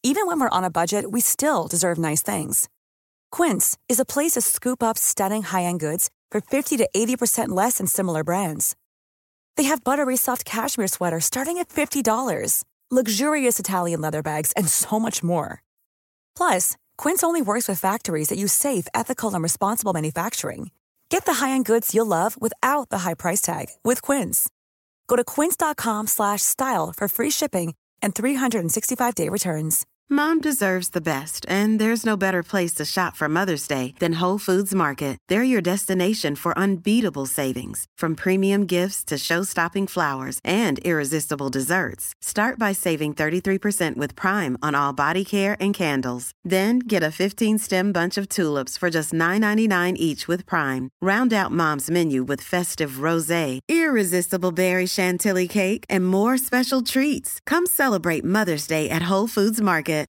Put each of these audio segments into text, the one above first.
Even when we're on a budget, we still deserve nice things. Quince is a place to scoop up stunning high-end goods for 50 to 80% less than similar brands. They have buttery soft cashmere sweaters starting at $50, luxurious Italian leather bags, and so much more. Plus, Quince only works with factories that use safe, ethical, and responsible manufacturing. Get the high-end goods you'll love without the high price tag with Quince. Go to quince.com/style for free shipping and 365-day returns. Mom deserves the best, and there's no better place to shop for Mother's Day than Whole Foods Market. They're your destination for unbeatable savings, from premium gifts to show-stopping flowers and irresistible desserts. Start by saving 33% with Prime on all body care and candles. Then get a 15-stem bunch of tulips for just $9.99 each with Prime. Round out Mom's menu with festive rosé, irresistible berry chantilly cake, and more special treats. Come celebrate Mother's Day at Whole Foods Market.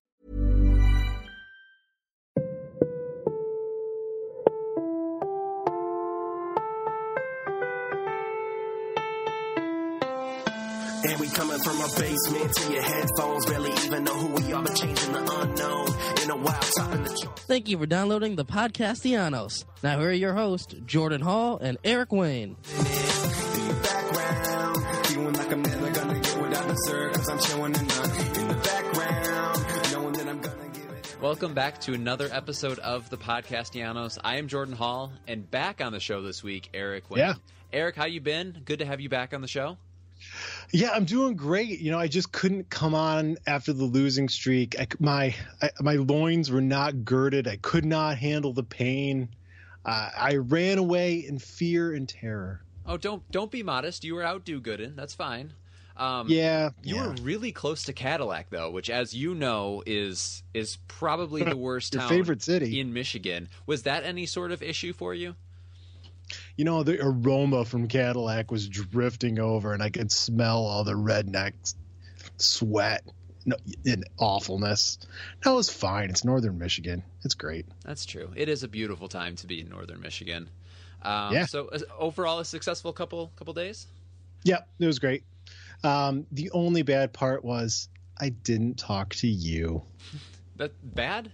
And we coming from a basement to your headphones. Barely even know who we are, but changing the unknown. In a while, topping the charts. Thank you for downloading the Podcastianos. Now here are your hosts, Jordan Hall and Eric Wayne. Feeling like I'm never gonna get what I deserve, 'cause I'm chilling in the background, knowing that I'm gonna give it. Welcome back to another episode of the Podcastianos. I am Jordan Hall, and back on the show this week, Eric Wayne. Yeah. Eric, how you been? Good to have you back on the show. Yeah, I'm doing great. You know, I just couldn't come on after the losing streak. My loins were not girded. I could not handle the pain. I ran away in fear and terror. Oh, don't be modest. You were out do-gooding. That's fine. You were really close to Cadillac, though, which, as you know, is probably the worst Your town favorite city in Michigan. Was that any sort of issue for you? You know, the aroma from Cadillac was drifting over, and I could smell all the rednecks sweat and awfulness. That was fine. It's northern Michigan. It's great. That's true. It is a beautiful time to be in northern Michigan. Yeah. So overall, a successful couple days? Yeah, it was great. The only bad part was I didn't talk to you. That bad?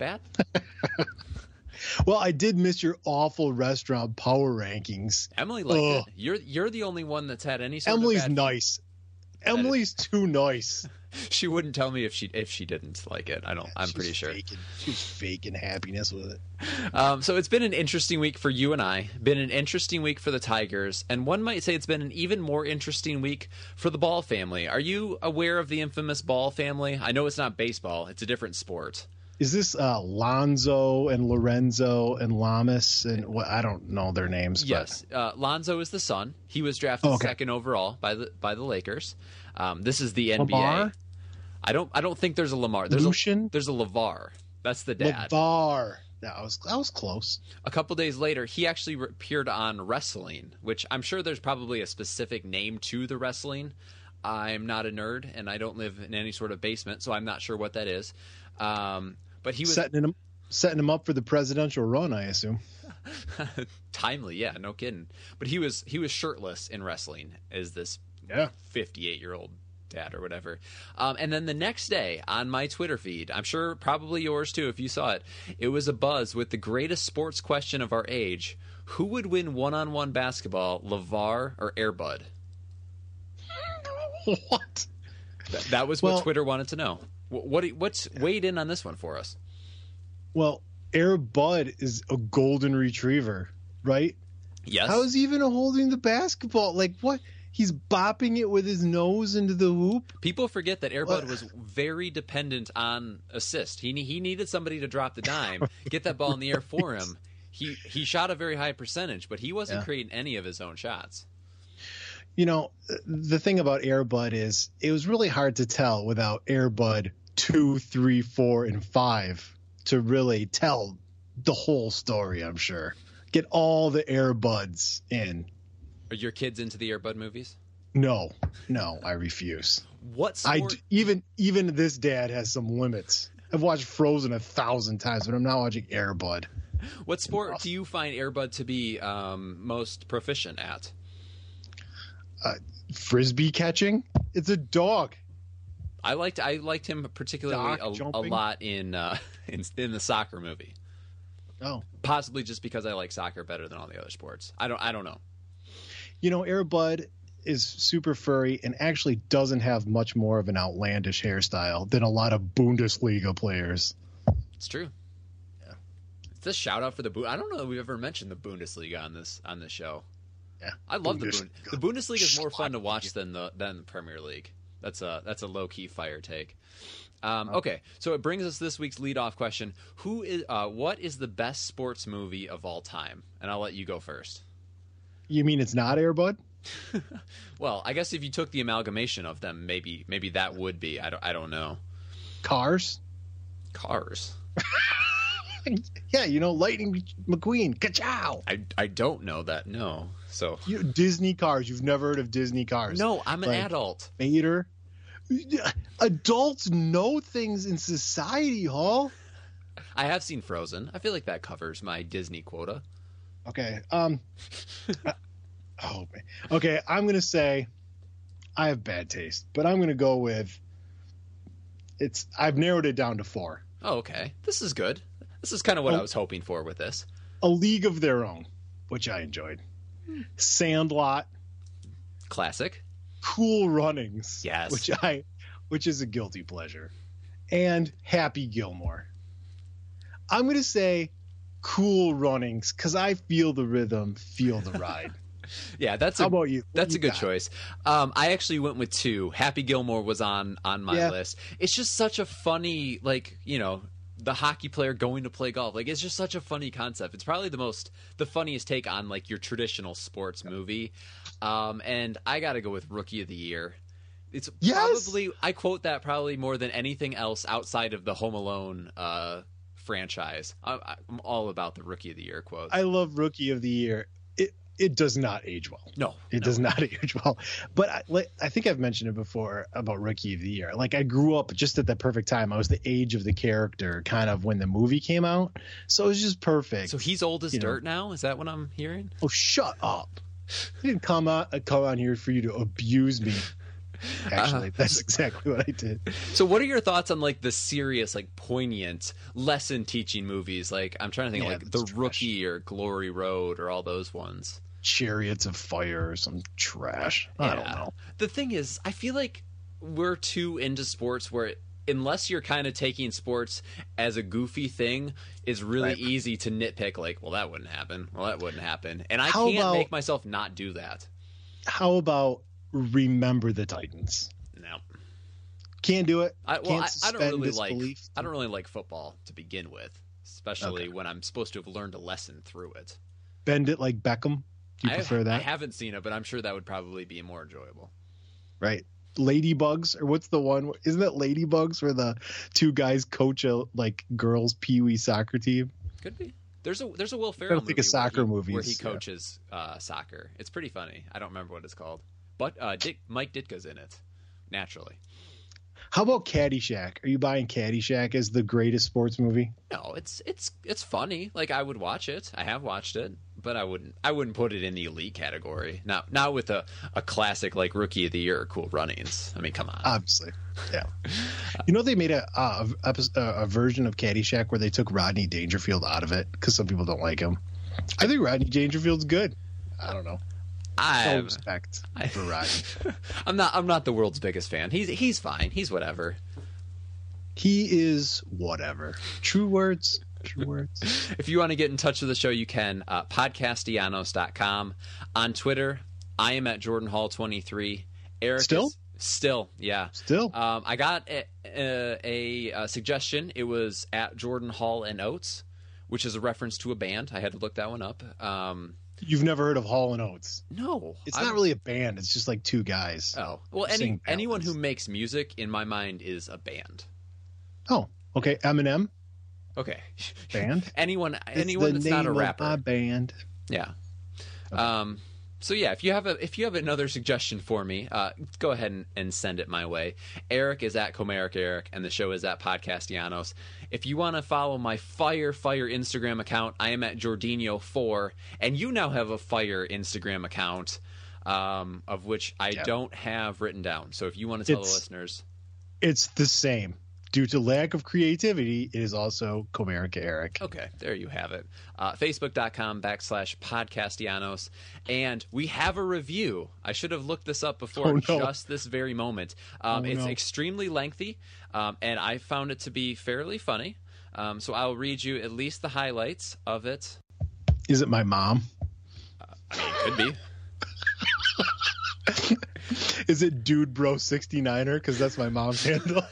Well, I did miss your awful restaurant power rankings. Emily liked it. You're the only one that's had any sort Emily's of bad... nice. Emily's too nice. She wouldn't tell me if she didn't like it. I'm pretty sure. She's faking happiness with it. So it's been an interesting week for you and I. Been an interesting week for the Tigers, and one might say it's been an even more interesting week for the Ball family. Are you aware of the infamous Ball family? I know it's not baseball; it's a different sport. Is this Lonzo and Lorenzo and Lamas and what? I don't know their names. Yes, Lonzo is the son. He was drafted second overall by the Lakers. This is the NBA. Lamar? I don't think there's a Lamar. There's Lucian? There's a LeVar. That's the dad. LeVar. Yeah, I was close. A couple days later, he actually appeared on wrestling, which I'm sure there's probably a specific name to the wrestling. I'm not a nerd, and I don't live in any sort of basement, so I'm not sure what that is. But he was setting him up for the presidential run, I assume. Timely, yeah, no kidding. But he was shirtless in wrestling as this 58-year-old dad or whatever. And then the next day on my Twitter feed, I'm sure probably yours too if you saw it, it was a buzz with the greatest sports question of our age. Who would win one-on-one basketball, LeVar or Air Bud? What? That was what Twitter wanted to know. What's weighed in on this one for us? Well, Air Bud is a golden retriever, right? Yes. How is he even holding the basketball? Like, what? He's bopping it with his nose into the hoop? People forget that Air Bud was very dependent on assist. He needed somebody to drop the dime, get that ball in the air for him. He shot a very high percentage, but he wasn't creating any of his own shots. You know, the thing about Air Bud is it was really hard to tell without Air Bud 2, 3, 4, and 5 to really tell the whole story, I'm sure. Get all the Air Buds in. Are your kids into the Air Bud movies? No, I refuse. What sport? Even this dad has some limits. I've watched Frozen 1,000 times, but I'm not watching Air Bud. What sport do you find Air Bud to be most proficient at? Frisbee catching? It's a dog. I liked him particularly a lot in the soccer movie. Oh, possibly just because I like soccer better than all the other sports. I don't know. Air Bud is super furry and actually doesn't have much more of an outlandish hairstyle than a lot of Bundesliga players. It's true. Yeah. It's a shout out for the I don't know that we've ever mentioned the Bundesliga on this show. Yeah. I love the Bundesliga is more fun to watch than the Premier League. That's a low key fire take. Okay, so it brings us this week's leadoff question: what is the best sports movie of all time? And I'll let you go first. You mean it's not Air Bud? Well, I guess if you took the amalgamation of them, maybe that would be. I don't know. Cars. Yeah, Lightning McQueen. Ka-chow! I don't know that. No. So Disney Cars. You've never heard of Disney Cars? No, I'm an adult. Mater. Adults know things in society, Hall. I have seen Frozen. I feel like that covers my Disney quota. Okay. Okay, I'm going to say I have bad taste, but I'm going to go with I've narrowed it down to 4. Oh, okay. This is good. This is kind of what I was hoping for with this. A League of Their Own, which I enjoyed. Sandlot. Classic. Cool Runnings. Yes. Which is a guilty pleasure. And Happy Gilmore. I'm going to say Cool Runnings because I feel the rhythm, feel the ride. Yeah, how about you? That's a good choice. I actually went with 2. Happy Gilmore was on my list. It's just such a funny, the hockey player going to play golf. It's just such a funny concept. It's probably the funniest take on your traditional sports movie. And I got to go with Rookie of the Year. It's probably, I quote that probably more than anything else outside of the Home Alone franchise. I'm all about the Rookie of the Year quote. I love Rookie of the Year. It does not age well. No, it does not age well. But I think I've mentioned it before about Rookie of the Year. I grew up just at the perfect time. I was the age of the character kind of when the movie came out. So it was just perfect. So he's old as dirt now? Is that what I'm hearing? Oh, shut up. I didn't come on here for you to abuse me. Actually, that's exactly what I did. So what are your thoughts on the serious, poignant lesson teaching movies? I'm trying to think The Rookie or Glory Road or all those ones. Chariots of Fire or some trash. I don't know. The thing is, I feel like we're too into sports where unless you're kind of taking sports as a goofy thing, it's really easy to nitpick well, that wouldn't happen. Well, that wouldn't happen. And I can't make myself not do that. How about Remember the Titans? No. Can't do it. I don't really like football to begin with, especially when I'm supposed to have learned a lesson through it. Bend it like Beckham. Do you prefer that? I haven't seen it, but I'm sure that would probably be more enjoyable. Right. Ladybugs, or what's the one? Isn't it Ladybugs where the 2 guys coach a girls' peewee soccer team? Could be. There's a Will Ferrell movie where he coaches soccer. It's pretty funny. I don't remember what it's called. But Mike Ditka's in it, naturally. How about Caddyshack? Are you buying Caddyshack as the greatest sports movie? No, it's funny. I would watch it. I have watched it, but I wouldn't put it in the elite category. Not with a classic like Rookie of the Year or Cool Runnings. I mean, come on. Obviously, yeah. They made a version of Caddyshack where they took Rodney Dangerfield out of it because some people don't like him. I think Rodney Dangerfield's good. I don't know. No respect for Rodney. I'm not the world's biggest fan. He's fine. He's whatever. He is whatever. True words. If you want to get in touch with the show, you can. Podcastianos.com. On Twitter, I am at JordanHall23. Eric Still, yeah. I got a suggestion. It was at Jordan Hall and Oates, which is a reference to a band. I had to look that one up. You've never heard of Hall & Oates? No. It's not really a band. It's just 2 guys. Oh. Well, anyone who makes music, in my mind, is a band. Oh, okay. Eminem? Okay. Band? anyone that's not a rapper. My band. Yeah. Okay. So yeah, if you have another suggestion for me, go ahead and send it my way. Eric is at Comeric Eric, and the show is at Podcastianos. If you want to follow my fire Instagram account, I am at Jordinho4, and you now have a fire Instagram account, of which I don't have written down. So if you want to tell the listeners, It's the same. Due to lack of creativity, it is also Comerica Eric. Okay, there you have it. Facebook.com/Podcastianos. And we have a review. I should have looked this up before just this very moment. It's extremely lengthy, and I found it to be fairly funny. So I'll read you at least the highlights of it. Is it my mom? I mean, it could be. Is it Dude Bro 69er? Because that's my mom's handle.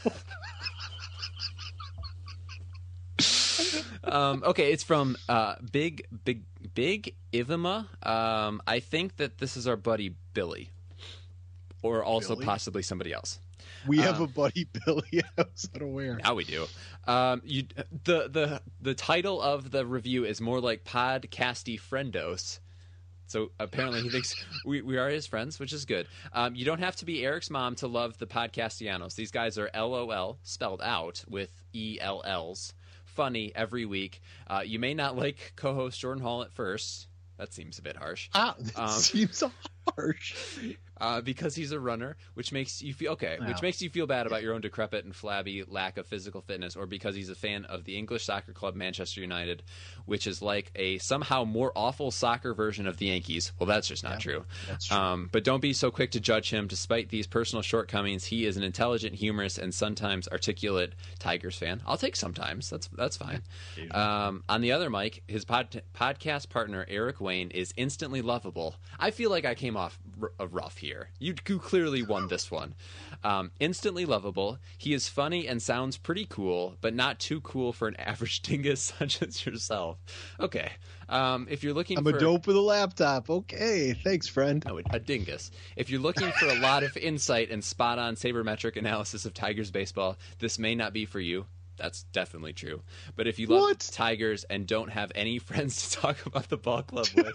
Okay, it's from Big Ivima. I think that this is our buddy Billy, or also possibly somebody else. We have a buddy Billy. I was unaware. Now we do. The title of the review is more like Podcasty Friendos. So apparently he thinks we are his friends, which is good. You don't have to be Eric's mom to love the Podcastianos. These guys are LOL spelled out with ELLs. Funny every week. You may not like co-host Jordan Hall at first. That seems a bit harsh. That seems harsh. Because he's a runner, which makes you feel which makes you feel bad about your own decrepit and flabby lack of physical fitness, or because he's a fan of the English soccer club Manchester United, which is like a somehow more awful soccer version of the Yankees. Well, that's just not true. That's true. But don't be so quick to judge him. Despite these personal shortcomings, he is an intelligent, humorous, and sometimes articulate Tigers fan. I'll take sometimes. That's fine. On the other mic, his podcast partner Eric Wayne is instantly lovable. I feel like I came off rough here. You clearly won this one. Instantly lovable. He is funny and sounds pretty cool, but not too cool for an average dingus such as yourself. Okay. If you're looking I'm for... a dope with a laptop. Okay. Thanks, friend. Oh, a dingus. If you're looking for a lot of insight and spot-on sabermetric analysis of Tigers baseball, this may not be for you. That's definitely true. But if you love Tigers and don't have any friends to talk about the ball club with,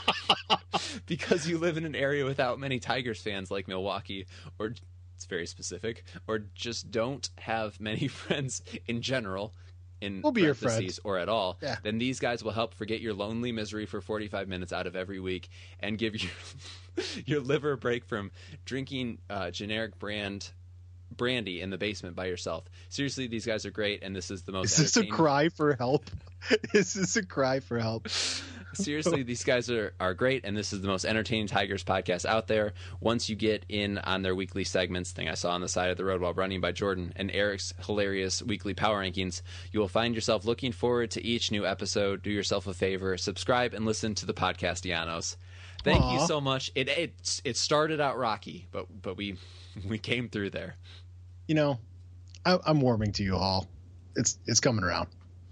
because you live in an area without many Tigers fans like Milwaukee, or it's very specific, or just don't have many friends in general, we'll be your friends, or at all, then these guys will help forget your lonely misery for 45 minutes out of every week and give you your liver a break from drinking generic brandy in the basement by yourself. Seriously, these guys are great, and this is the most... Is this a cry for help? Is this a cry for help? Seriously, these guys are great, and this is the most entertaining Tigers podcast out there. Once you get in on their weekly segments, thing I saw on the side of the road while running by Jordan, and Eric's hilarious weekly power rankings, you will find yourself looking forward to each new episode. Do yourself a favor, subscribe, and listen to the Podcastianos. Thank you so much. It started out rocky, but we came through there. You know, I'm warming to you all. It's coming around.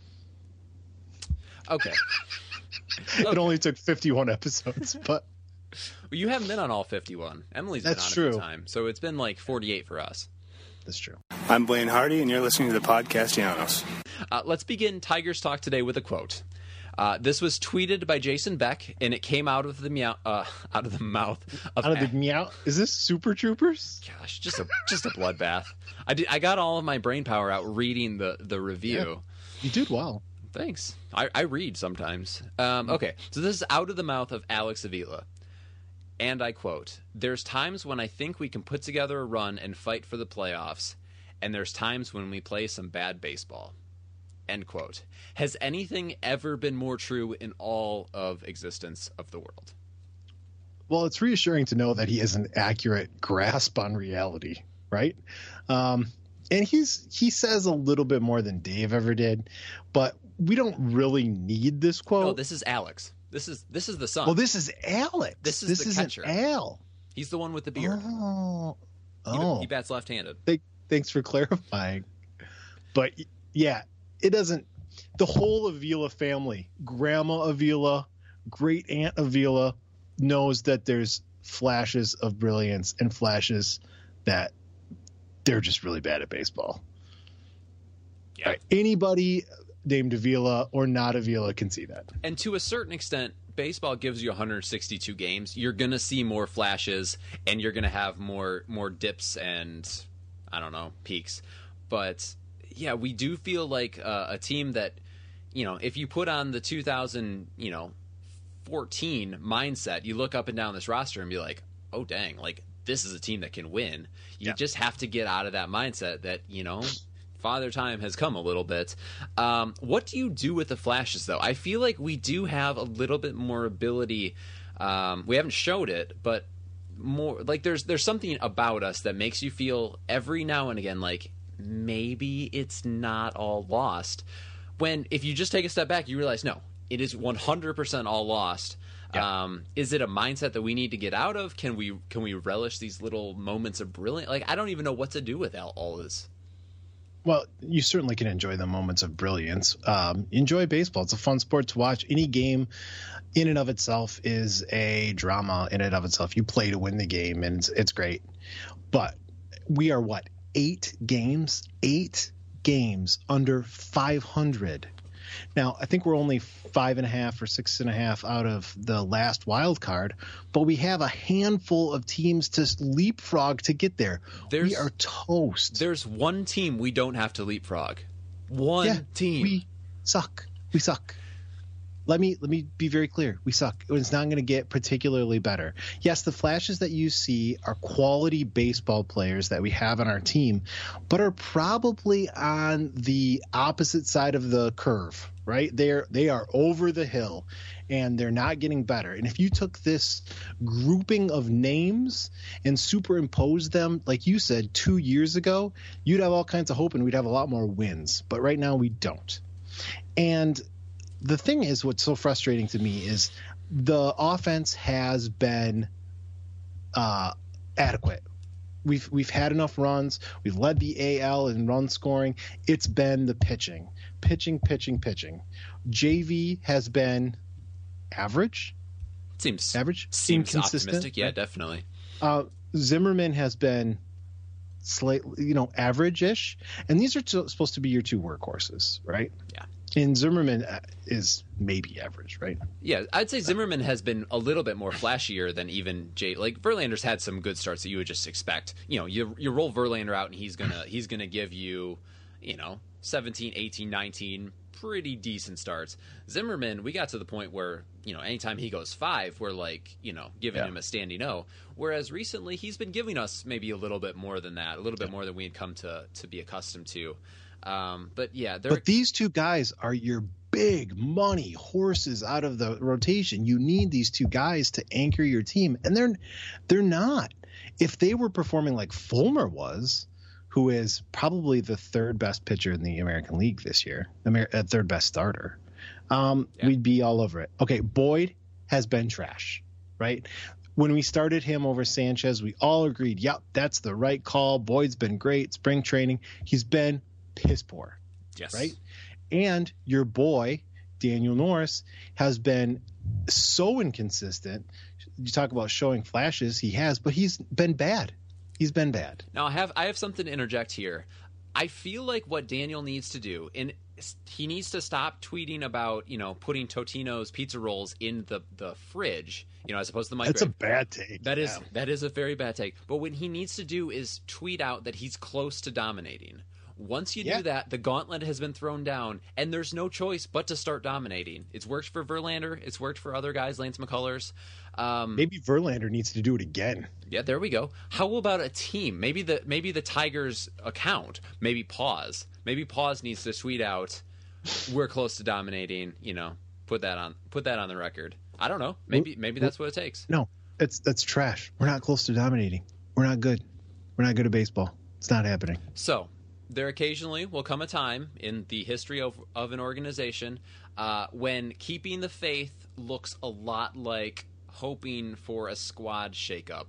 Okay. It only took 51 episodes, but well, you haven't been on all 51. Emily's been on a few time, so it's been like 48 for us. That's true. I'm Blaine Hardy, and you're listening to the Podcastianos. Let's begin Tigers Talk today with a quote. This was tweeted by Jason Beck, and it came out of the mouth of meow. Is this Super Troopers? Gosh, just a bloodbath. I got all of my brain power out reading the review. Yeah, you did well. Thanks. I read sometimes. Okay, so this is out of the mouth of Alex Avila. And I quote, "There's times when I think we can put together a run and fight for the playoffs, and there's times when we play some bad baseball." End quote. Has anything ever been more true in all of existence of the world? Well, it's reassuring to know that he has an accurate grasp on reality, right? And he says a little bit more than Dave ever did, but we don't really need this quote. No, this is Alex. This is the son. Well, this is Alex. This is the catcher. Al. He's the one with the beard. He bats left-handed. Thanks for clarifying. But yeah, it doesn't. The whole Avila family, Grandma Avila, Great Aunt Avila, knows that there's flashes of brilliance and flashes that they're just really bad at baseball. Yeah. Right. Anybody named Avila or not Avila can see that. And to a certain extent, baseball gives you 162 games. You're going to see more flashes, and you're going to have more dips and, I don't know, peaks. But, yeah, we do feel like a team that, you know, if you put on the 2014 mindset, you look up and down this roster and be like, oh, dang, like this is a team that can win. You just have to get out of that mindset that, Father Time has come a little bit. What do you do with the Flashes, though? I feel like we do have a little bit more ability. We haven't showed it, but more like there's something about us that makes you feel every now and again like maybe it's not all lost. When if you just take a step back, you realize no, it is 100% all lost. Yeah. Is it a mindset that we need to get out of? Can we relish these little moments of brilliance? Like, I don't even know what to do with all this. Well, you certainly can enjoy the moments of brilliance. Enjoy baseball. It's a fun sport to watch. Any game in and of itself is a drama in and of itself. You play to win the game, and it's great. But we are, 8 games under 500. Now, I think we're only 5.5 or 6.5 out of the last wild card, but we have a handful of teams to leapfrog to get there. We are toast. There's one team we don't have to leapfrog. One team. We suck. Let me be very clear. We suck. It's not going to get particularly better. Yes, the Flashes that you see are quality baseball players that we have on our team, but are probably on the opposite side of the curve, right? They are over the hill, and they're not getting better. And if you took this grouping of names and superimposed them, like you said, 2 years ago, you'd have all kinds of hope and we'd have a lot more wins. But right now we don't. And the thing is, what's so frustrating to me is the offense has been adequate. We've had enough runs. We've led the AL in run scoring. It's been the pitching. JV has been average. Seems inconsistent. Optimistic. Yeah, definitely. Zimmerman has been slightly, average-ish. And these are supposed to be your 2 workhorses, right? Yeah. And Zimmerman is maybe average, right? Yeah, I'd say Zimmerman has been a little bit more flashier than even Jay. Like, Verlander's had some good starts that you would just expect. You roll Verlander out and he's gonna give you, 17, 18, 19 pretty decent starts. Zimmerman, we got to the point where, anytime he goes 5, we're giving him a standing O. Whereas recently he's been giving us maybe a little bit more than that, a little bit more than we had come to be accustomed to. But these 2 guys are your big money horses out of the rotation. You need these 2 guys to anchor your team, and they're not. If they were performing like Fulmer was, who is probably the 3rd best pitcher in the American League this year, 3rd best starter, we'd be all over it. Okay, Boyd has been trash, right? When we started him over Sanchez, we all agreed, yep, that's the right call. Boyd's been great. Spring training, he's been piss poor. Yes. Right? And your boy, Daniel Norris, has been so inconsistent. You talk about showing flashes, he has, but he's been bad. Now I have something to interject here. I feel like what Daniel needs to do, and he needs to stop tweeting about, putting Totino's pizza rolls in the fridge, as opposed to the microwave. That's a bad take. That is a very bad take. But what he needs to do is tweet out that he's close to dominating. Once you do that, the gauntlet has been thrown down, and there's no choice but to start dominating. It's worked for Verlander. It's worked for other guys, Lance McCullers. Maybe Verlander needs to do it again. Yeah, there we go. How about a team? Maybe the Tigers account. Maybe Pause. Maybe Pause needs to tweet out, "We're close to dominating." Put that on the record. I don't know. Maybe that's what it takes. No, that's trash. We're not close to dominating. We're not good. We're not good at baseball. It's not happening. So there occasionally will come a time in the history of an organization when keeping the faith looks a lot like hoping for a squad shakeup.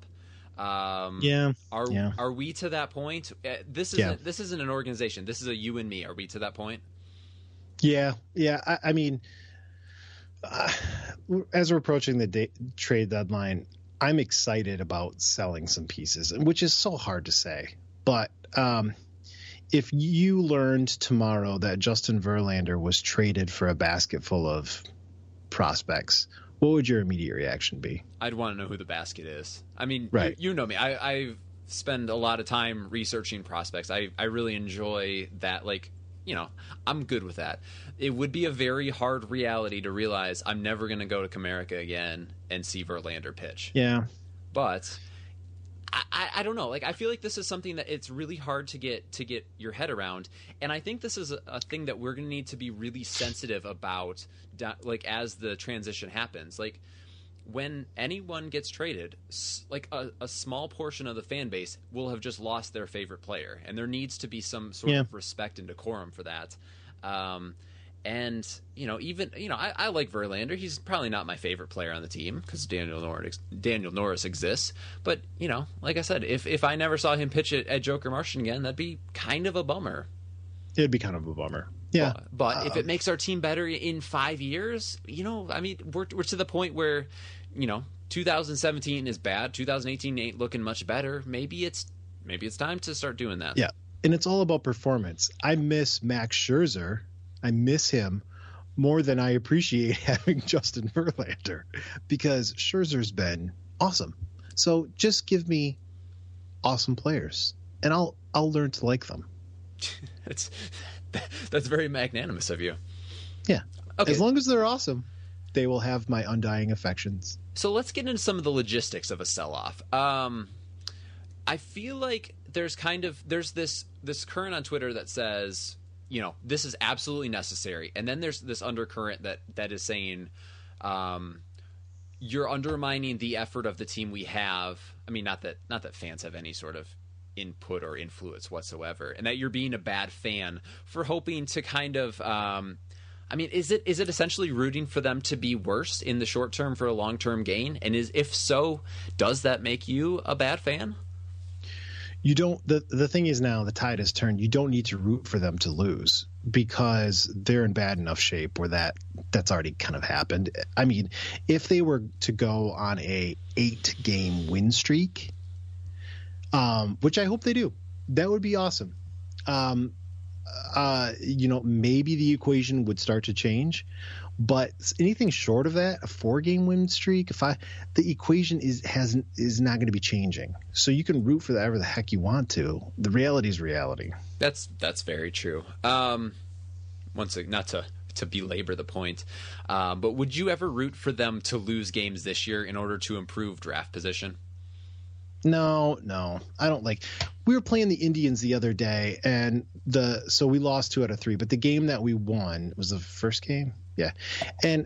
Are we to that point? This isn't an organization. This is a you and me. Are we to that point? Yeah. I mean, as we're approaching the trade deadline, I'm excited about selling some pieces, which is so hard to say. But if you learned tomorrow that Justin Verlander was traded for a basket full of prospects, what would your immediate reaction be? I'd want to know who the basket is. I mean, right. You know me. I spend a lot of time researching prospects. I really enjoy that. I'm good with that. It would be a very hard reality to realize I'm never going to go to Comerica again and see Verlander pitch. Yeah. But I don't know. Like, I feel like this is something that it's really hard to get your head around, and I think this is a thing that we're going to need to be really sensitive about, like, as the transition happens. Like, when anyone gets traded, like a small portion of the fan base will have just lost their favorite player, and there needs to be some sort of respect and decorum for that. And, I like Verlander. He's probably not my favorite player on the team because Daniel Norris exists. But, like I said, if I never saw him pitch at Joker Martian again, that'd be kind of a bummer. It'd be kind of a bummer. Yeah. But if it makes our team better in 5 years, we're to the point where, 2017 is bad. 2018 ain't looking much better. Maybe it's time to start doing that. Yeah. And it's all about performance. I miss Max Scherzer. I miss him more than I appreciate having Justin Verlander because Scherzer's been awesome. So just give me awesome players and I'll learn to like them. That's very magnanimous of you. Yeah. Okay. As long as they're awesome, they will have my undying affections. So let's get into some of the logistics of a sell-off. I feel like there's this current on Twitter that says, this is absolutely necessary. And then there's this undercurrent that is saying, you're undermining the effort of the team we have. I mean, not that fans have any sort of input or influence whatsoever, and that you're being a bad fan for hoping to kind of, is it essentially rooting for them to be worse in the short term for a long-term gain? And if so, does that make you a bad fan? You don't. The thing is now the tide has turned. You don't need to root for them to lose because they're in bad enough shape where that's already kind of happened. I mean, if they were to go on a 8-game win streak, which I hope they do, that would be awesome. Maybe the equation would start to change. But anything short of that, a 4-game win streak, the equation is not going to be changing. So you can root for whatever the heck you want to. The reality is reality. That's very true. Once again, not to belabor the point, but would you ever root for them to lose games this year in order to improve draft position? No, I don't like. We were playing the Indians the other day, and so we lost 2 out of 3. But the game that we won was the first game. Yeah. And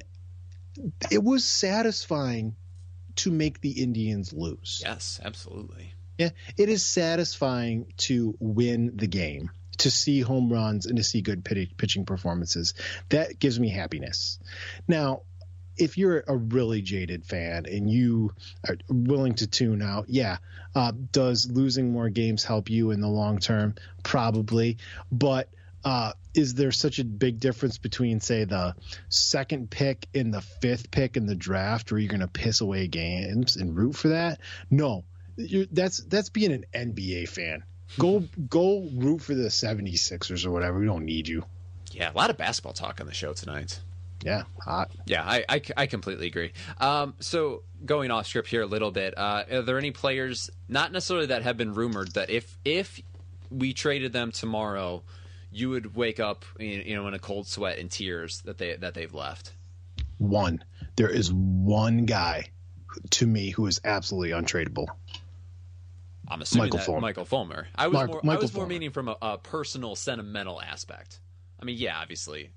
it was satisfying to make the Indians lose. Yes, absolutely. Yeah. It is satisfying to win the game, to see home runs and to see good pitching performances. That gives me happiness. Now, if you're a really jaded fan and you are willing to tune out, does losing more games help you in the long term? Probably. But is there such a big difference between, say, the 2nd pick and the 5th pick in the draft where you're going to piss away games and root for that? No, that's being an NBA fan. Go root for the 76ers or whatever. We don't need you. Yeah, a lot of basketball talk on the show tonight. Yeah, hot. Yeah, I completely agree. So going off script here a little bit, are there any players, not necessarily that have been rumored, that if we traded them tomorrow, you would wake up, in a cold sweat and tears that they've left? There is one guy to me who is absolutely untradeable. I'm assuming Michael Fulmer. I was more meaning from a personal, sentimental aspect. I mean, yeah, obviously.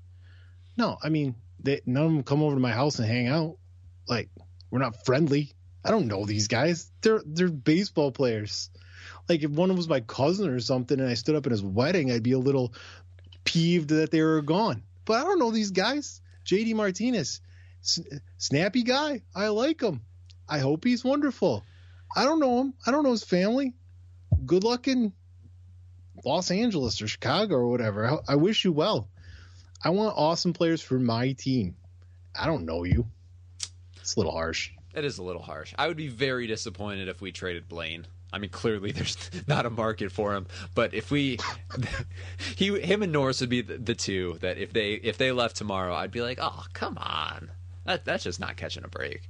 No, I mean, none of them come over to my house and hang out. Like, we're not friendly. I don't know these guys. They're baseball players. Like, if one was my cousin or something and I stood up at his wedding, I'd be a little peeved that they were gone. But I don't know these guys. JD Martinez, snappy guy. I like him. I hope he's wonderful. I don't know him. I don't know his family. Good luck in Los Angeles or Chicago or whatever. I wish you well. I want awesome players for my team. I don't know you. It's a little harsh. It is a little harsh. I would be very disappointed if we traded Blaine. I mean, clearly there's not a market for him, but if him and Norris would be the two that if they left tomorrow, I'd be like, oh, come on. That's just not catching a break.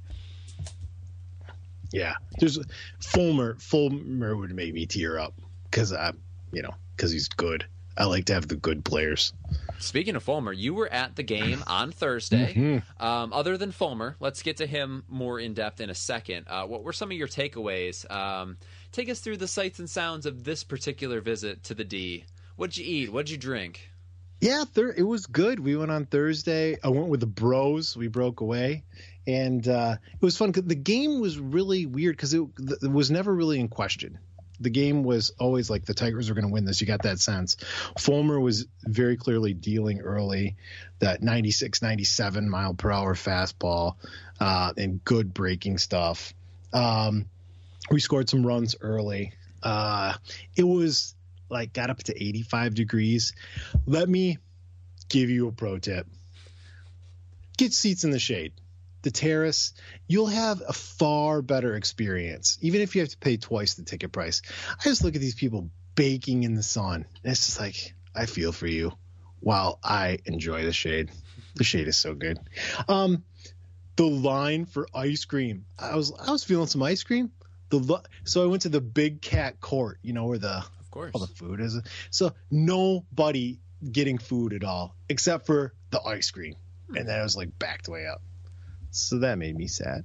Yeah. There's Fulmer would make me tear up because he's good. I like to have the good players. Speaking of Fulmer, you were at the game on Thursday. Mm-hmm. Other than Fulmer, let's get to him more in depth in a second. What were some of your takeaways? Take us through the sights and sounds of this particular visit to the D. What'd you eat? What'd you drink? Yeah, it was good. We went on Thursday. I went with the bros. We broke away. And it was fun. The game was really weird because it was never really in question. The game was always like the Tigers were going to win this. You got that sense. Fulmer was very clearly dealing early, that 96, 97 mile per hour fastball and good breaking stuff. We scored some runs early. It was like got up to 85 degrees. Let me give you a pro tip. Get seats in the shade. The terrace, you'll have a far better experience, even if you have to pay twice the ticket price. I just look at these people baking in the sun. And it's just like, I feel for you while I enjoy the shade. The shade is so good. The line for ice cream. I was feeling some ice cream. So I went to the Big Cat Court, where all the food is. So nobody getting food at all except for the ice cream. And then I was like backed way up. So that made me sad.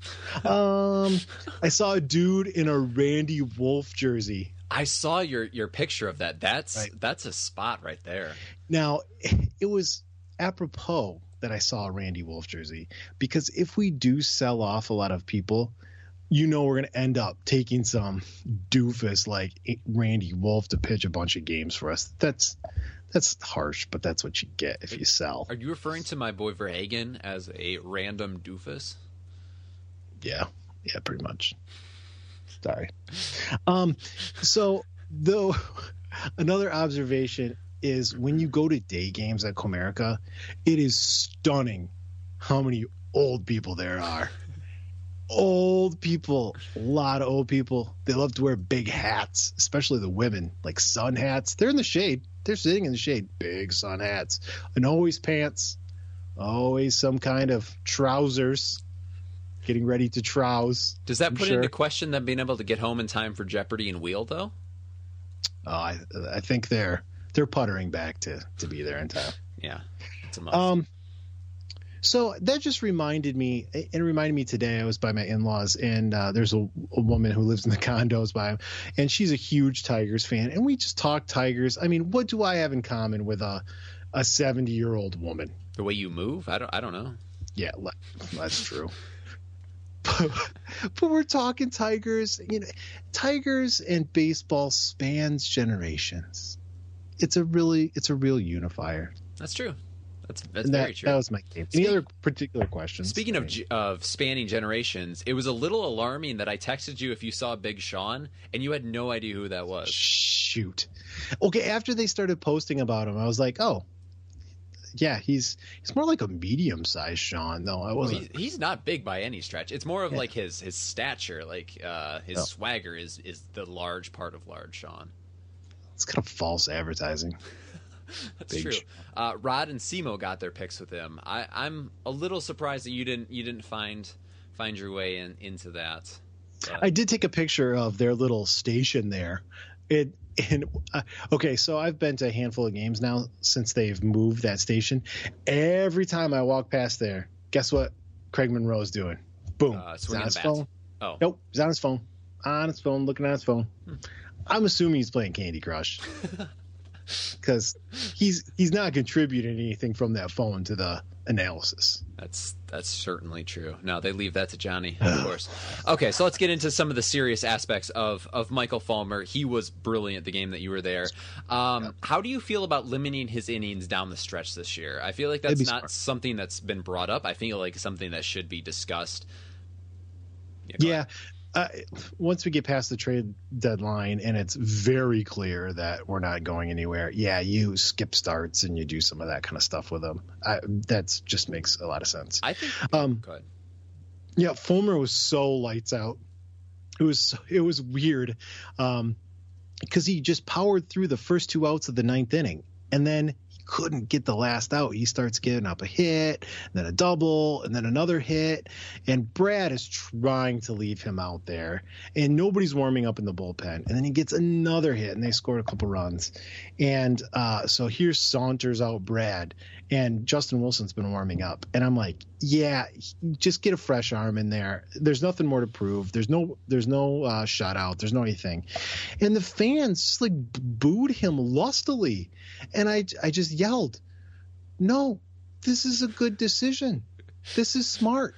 I saw a dude in a Randy Wolf jersey. I saw your picture of that. That's a spot right there. Now, it was apropos that I saw a Randy Wolf jersey, because if we do sell off a lot of people, we're going to end up taking some doofus like Randy Wolf to pitch a bunch of games for us. That's harsh, but that's what you get if you sell. Are you referring to my boy Verhagen as a random doofus? Yeah, pretty much. Sorry. So though, another observation is when you go to day games at Comerica, it is stunning how many old people there are. Old people, a lot of old people. They love to wear big hats, especially the women, like sun hats. They're in the shade. They're sitting in the shade, big sun hats, and always pants, always some kind of trousers, getting ready to trouse. Does that put into question them being able to get home in time for Jeopardy and Wheel, though? Oh, I think they're puttering back to be there in time. Yeah, it's a must. So that just reminded me today. I was by my in-laws, and there's a woman who lives in the condos by them, and she's a huge Tigers fan. And we just talk Tigers. I mean, what do I have in common with a 70-year-old woman? The way you move? I don't know. Yeah, that's true. But we're talking Tigers. Tigers and baseball spans generations. It's a real unifier. That's true. That's very true. That was my game. Any other particular questions? Speaking of spanning generations, it was a little alarming that I texted you if you saw Big Sean, and you had no idea who that was. Shoot. Okay, after they started posting about him, I was like, oh, yeah, he's more like a medium-sized Sean, though. I wasn't. He's not big by any stretch. It's more of like his stature, like his swagger is the large part of large Sean. It's kind of false advertising. That's true. Rod and Simo got their picks with him. I'm a little surprised that you didn't find your way into that. I did take a picture of their little station there. Okay, so I've been to a handful of games now since they've moved that station. Every time I walk past there, guess what Craig Monroe's doing? Boom. He's on his phone. Oh. Nope, he's on his phone. Looking at his phone. I'm assuming he's playing Candy Crush. Because he's not contributing anything from that phone to the analysis. That's certainly true. No, they leave that to Johnny, of course. Okay, so let's get into some of the serious aspects of Michael Fulmer. He was brilliant the game that you were there. How do you feel about limiting his innings down the stretch this year? I feel like that's not something that's been brought up. I feel like something that should be discussed. Yeah. Once we get past the trade deadline and it's very clear that we're not going anywhere, you skip starts and you do some of that kind of stuff with them. That just makes a lot of sense. I think. Go ahead. Yeah, Fulmer was so lights out. It was weird because he just powered through the first two outs of the ninth inning, and then he couldn't get the last out. He starts giving up a hit, then a double, and then another hit. And Brad is trying to leave him out there, and nobody's warming up in the bullpen. And then he gets another hit, and they scored a couple runs. And so here saunters out Brad, and Justin Wilson's been warming up. And I'm like, yeah, just get a fresh arm in there. There's nothing more to prove. There's no shutout. There's no anything. And the fans just like booed him lustily. And I just yelled, no, this is a good decision. This is smart.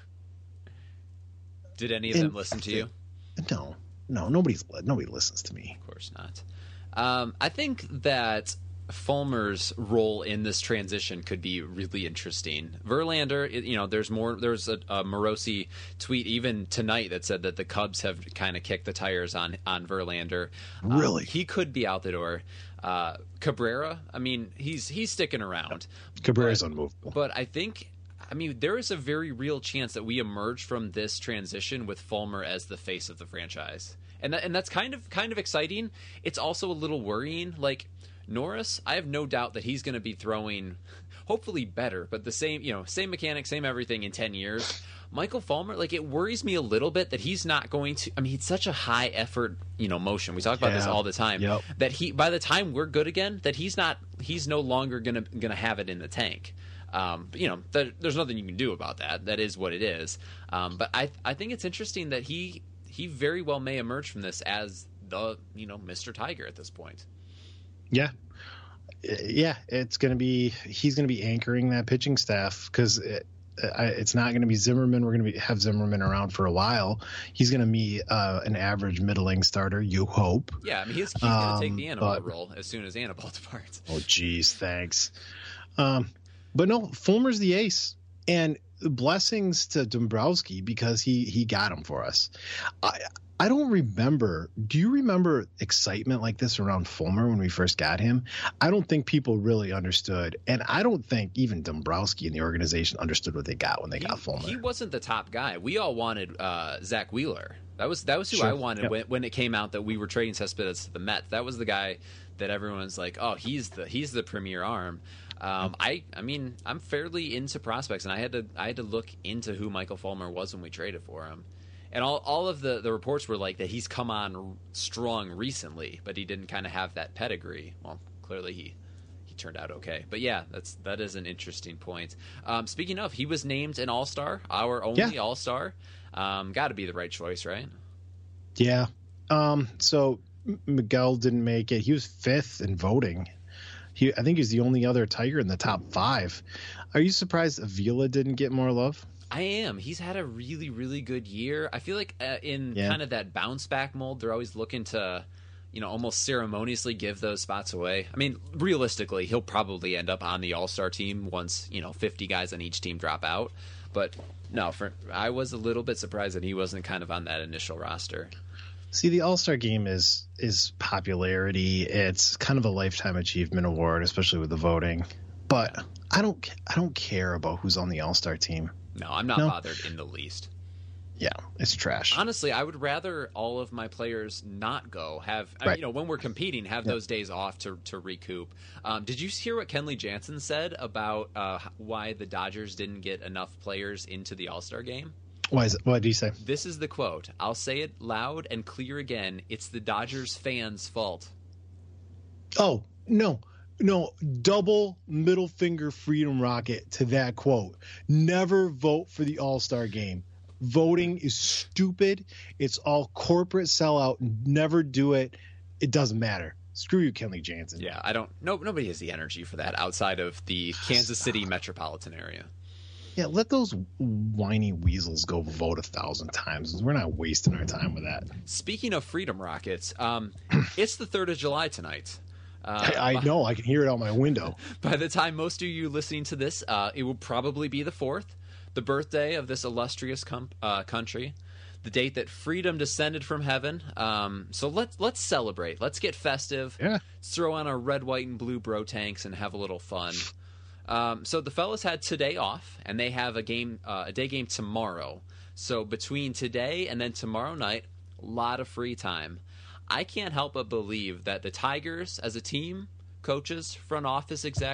Did any of them listen to you? No, nobody listens to me. Of course not. I think that Fulmer's role in this transition could be really interesting. Verlander, there's a Morosi tweet even tonight that said that the Cubs have kind of kicked the tires on Verlander. Really? He could be out the door. Cabrera, I mean, he's sticking around. Cabrera's unmovable. But I think, there is a very real chance that we emerge from this transition with Fulmer as the face of the franchise. And that's kind of exciting. It's also a little worrying. Like, Norris, I have no doubt that he's going to be throwing, hopefully better, but the same mechanics, same everything in 10 years. Michael Fulmer, like, it worries me a little bit that he's not going to. It's such a high effort, motion. We talk about this all the time. Yep. That by the time we're good again, that he's no longer gonna have it in the tank. There's nothing you can do about that. That is what it is. But I think it's interesting that he very well may emerge from this as the Mr. Tiger at this point. Yeah, he's going to be anchoring that pitching staff because it's not going to be Zimmerman. We're going to have Zimmerman around for a while. He's going to be an average middling starter, you hope. Yeah, he's going to take the Anibal role as soon as Anibal departs. Oh, geez, thanks. But no, Fulmer's the ace, and blessings to Dombrowski because he got him for us. I don't remember. Do you remember excitement like this around Fulmer when we first got him? I don't think people really understood, and I don't think even Dombrowski and the organization understood what they got when they got Fulmer. He wasn't the top guy. We all wanted Zach Wheeler. That was who I wanted when it came out that we were trading Cespedes to the Mets. That was the guy that everyone's like, oh, he's the premier arm. I'm fairly into prospects, and I had to look into who Michael Fulmer was when we traded for him. And all of the reports were like that he's come on strong recently, but he didn't kind of have that pedigree. Well, clearly he turned out okay. But yeah, that is an interesting point. Speaking of, he was named an All-Star, our only All-Star. Got to be the right choice, right? Yeah. So Miguel didn't make it. He was 5th in voting. I think he's the only other Tiger in the top 5. Are you surprised Avila didn't get more love? I am. He's had a really, really good year. I feel like in kind of that bounce back mold, they're always looking to, almost ceremoniously give those spots away. Realistically, he'll probably end up on the All-Star team once, 50 guys on each team drop out. But no, I was a little bit surprised that he wasn't kind of on that initial roster. See, the All-Star game is popularity. It's kind of a lifetime achievement award, especially with the voting. But I don't care about who's on the All-Star team. No, I'm not bothered in the least. Yeah, it's trash. Honestly, I would rather all of my players not go. When we're competing, have those days off to recoup. Did you hear what Kenley Jansen said about why the Dodgers didn't get enough players into the All-Star game? Why is it? What did he say? This is the quote. I'll say it loud and clear again. It's the Dodgers fans' fault. Oh, no, double middle finger freedom rocket to that quote. Never vote for the All-Star game. Voting is stupid. It's all corporate sellout. Never do it. It doesn't matter. Screw you, Kenley Jansen. Yeah, nobody has the energy for that outside of the Kansas City metropolitan area. Yeah, let those whiny weasels go vote 1,000 times. We're not wasting our time with that. Speaking of freedom rockets, it's the 3rd of July tonight. I know. I can hear it out my window. By the time most of you listening to this, it will probably be the 4th, the birthday of this illustrious country, the date that freedom descended from heaven. So let's celebrate. Let's get festive. Yeah. Let's throw on our red, white, and blue bro tanks and have a little fun. So the fellas had today off, and they have a day game tomorrow. So between today and then tomorrow night, a lot of free time. I can't help but believe that the Tigers as a team, coaches, front office execs,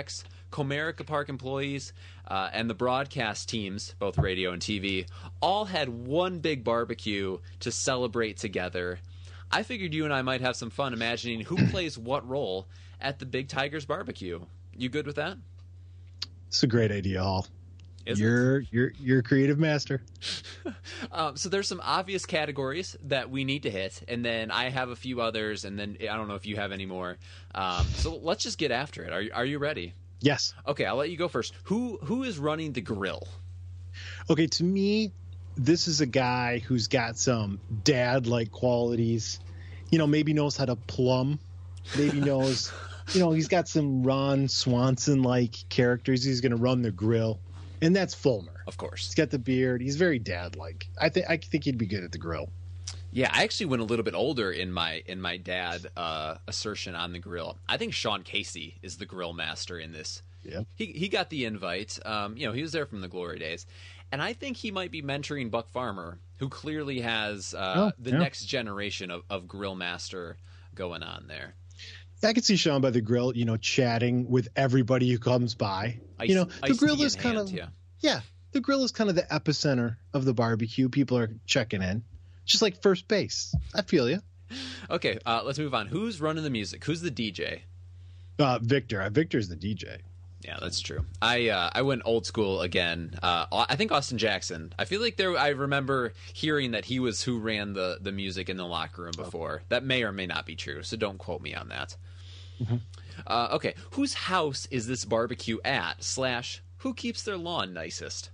Comerica Park employees and the broadcast teams, both radio and TV, all had one big barbecue to celebrate together. I figured you and I might have some fun imagining who plays what role at the Big Tigers barbecue. You good with that? It's a great idea, Hall. You're a creative master. So there's some obvious categories that we need to hit, and then I have a few others, and then I don't know if you have any more. So let's just get after it. Are you ready? Yes. Okay, I'll let you go first. Who is running the grill? Okay, to me, this is a guy who's got some dad-like qualities. Maybe knows how to plumb. Maybe knows, he's got some Ron Swanson-like characters. He's going to run the grill. And that's Fulmer. Of course. He's got the beard. He's very dad-like. I think he'd be good at the grill. Yeah, I actually went a little bit older in my dad assertion on the grill. I think Sean Casey is the grill master in this. Yeah. He got the invite. He was there from the glory days. And I think he might be mentoring Buck Farmer, who clearly has next generation of grill master going on there. I could see Sean by the grill, chatting with everybody who comes by. The grill is kind of the grill is kind of the epicenter of the barbecue. People are checking in, just like first base. I feel you. Okay, let's move on. Who's running the music? Who's the DJ? Victor. Victor's the DJ. Yeah, that's true. I went old school again. I think Austin Jackson. I feel like I remember hearing that he was who ran the music in the locker room before. That may or may not be true, so don't quote me on that. Mm-hmm. Okay, whose house is this barbecue at? / who keeps their lawn nicest?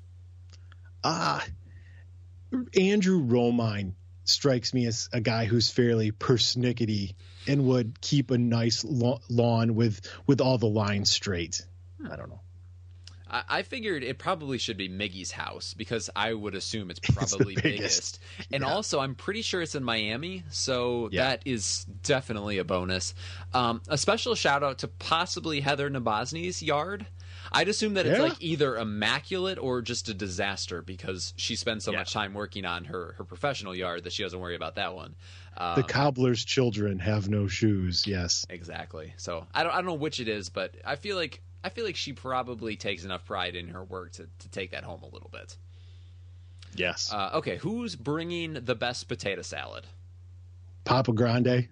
Andrew Romine strikes me as a guy who's fairly persnickety and would keep a nice lawn with all the lines straight. I don't know. I figured it probably should be Miggy's house because I would assume it's probably biggest. And also, I'm pretty sure it's in Miami, so that is definitely a bonus. A special shout out to possibly Heather Nabozny's yard. I'd assume that it's like either immaculate or just a disaster because she spends so much time working on her professional yard that she doesn't worry about that one. The cobbler's children have no shoes. Yes, exactly. So I don't know which it is, but I feel like she probably takes enough pride in her work to take that home a little bit. Yes. Okay, who's bringing the best potato salad? Papa Grande.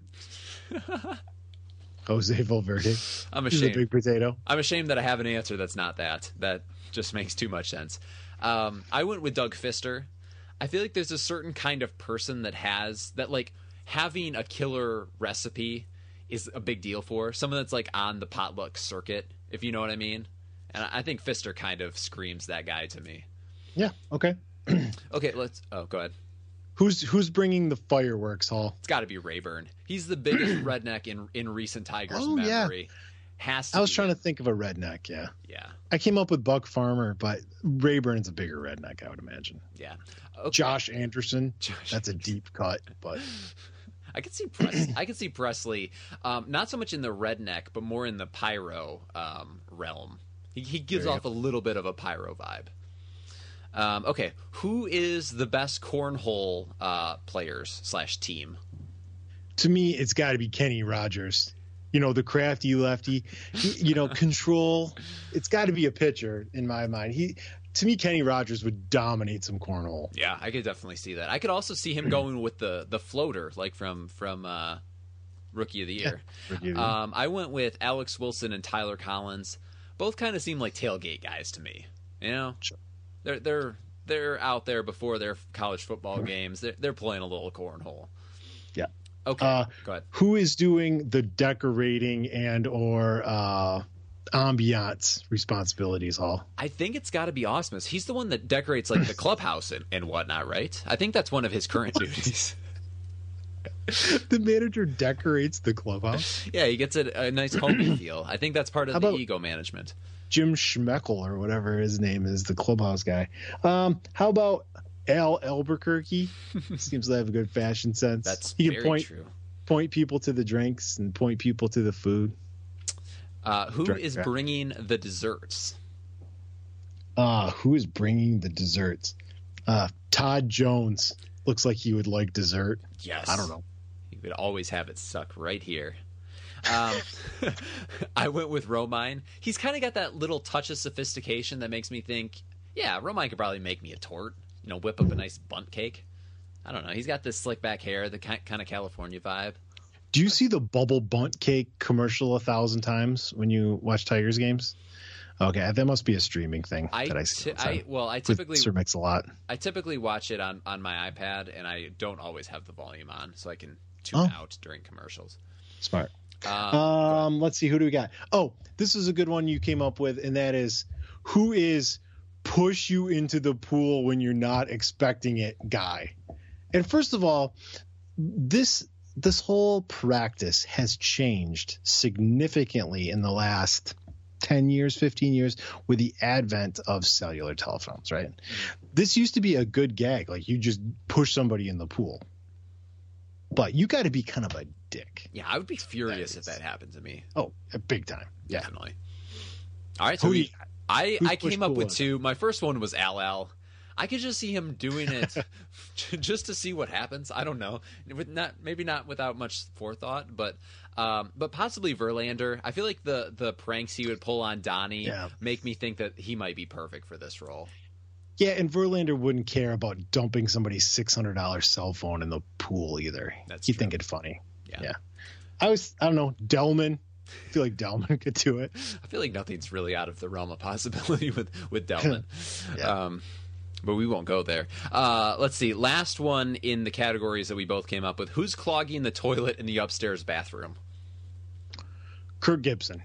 Jose Valverde. I'm ashamed. He's a big potato. I'm ashamed that I have an answer that's not that. That just makes too much sense. I went with Doug Fister. I feel like there's a certain kind of person that having a killer recipe is a big deal for someone that's like on the potluck circuit, if you know what I mean. And I think Fister kind of screams that guy to me. Yeah. Okay. Okay. Go ahead. Who's bringing the fireworks, Hall? It's got to be Rayburn. He's the biggest redneck in recent Tigers memory. Yeah. I was trying to think of a redneck. Yeah. Yeah. I came up with Buck Farmer, but Rayburn's a bigger redneck, I would imagine. Yeah. Okay. Josh Anderson. That's a deep cut, but I could see Presley, not so much in the redneck, but more in the pyro realm. He gives off a little bit of a pyro vibe. Okay, who is the best cornhole players / team? To me, it's got to be Kenny Rogers. The crafty lefty. Control. It's got to be a pitcher in my mind. To me, Kenny Rogers would dominate some cornhole. Yeah, I could definitely see that. I could also see him going with the floater, like from Rookie of the Year. I went with Alex Wilson and Tyler Collins. Both kind of seem like tailgate guys to me. Sure. They're out there before their college football games. They're playing a little cornhole. Yeah. Okay. Go ahead. Who is doing the decorating and or ambiance responsibilities, Hall? I think it's got to be Osmus. He's the one that decorates like the clubhouse and whatnot, right? I think that's one of his current duties. The manager decorates the clubhouse? Yeah, he gets a nice homey feel. I think that's part of the ego management. Jim Schmeckel or whatever his name is, the clubhouse guy. How about Al Albuquerque? Seems to have a good fashion sense. That's he very can true. Point people to the drinks and point people to the food. Who is bringing the desserts? Who is bringing the desserts? Todd Jones. Looks like he would like dessert. Yes. I don't know. He would always have it stuck right here. I went with Romine. He's kind of got that little touch of sophistication that makes me think, yeah, Romine could probably make me a tort. Whip up a nice bunt cake. I don't know. He's got this slick back hair, the kind of California vibe. Do you see the bubble bunt cake commercial 1,000 times when you watch Tigers games? Okay, that must be a streaming thing that I see. I typically Sir Mix-a-Lot. I typically watch it on my iPad, and I don't always have the volume on, so I can tune out during commercials. Smart. Let's see, who do we got? Oh, this is a good one you came up with, and that is, who is push you into the pool when you're not expecting it guy? And first of all, this whole practice has changed significantly in the last 10 years, 15 years with the advent of cellular telephones, right? This used to be a good gag. Like, you just push somebody in the pool. But you got to be kind of a dick. Yeah, I would be furious if that happened to me. Oh, big time. Yeah. Definitely. All right, so I came up with two. My first one was Al. I could just see him doing it just to see what happens. I don't know. Maybe not without much forethought, but possibly Verlander. I feel like the pranks he would pull on Donnie make me think that he might be perfect for this role. Yeah, and Verlander wouldn't care about dumping somebody's $600 cell phone in the pool either. He'd think it funny. Yeah. I don't know, Delman. I feel like Delman could do it. I feel like nothing's really out of the realm of possibility with Delman. But we won't go there. Let's see. Last one in the categories that we both came up with. Who's clogging the toilet in the upstairs bathroom? Kirk Gibson.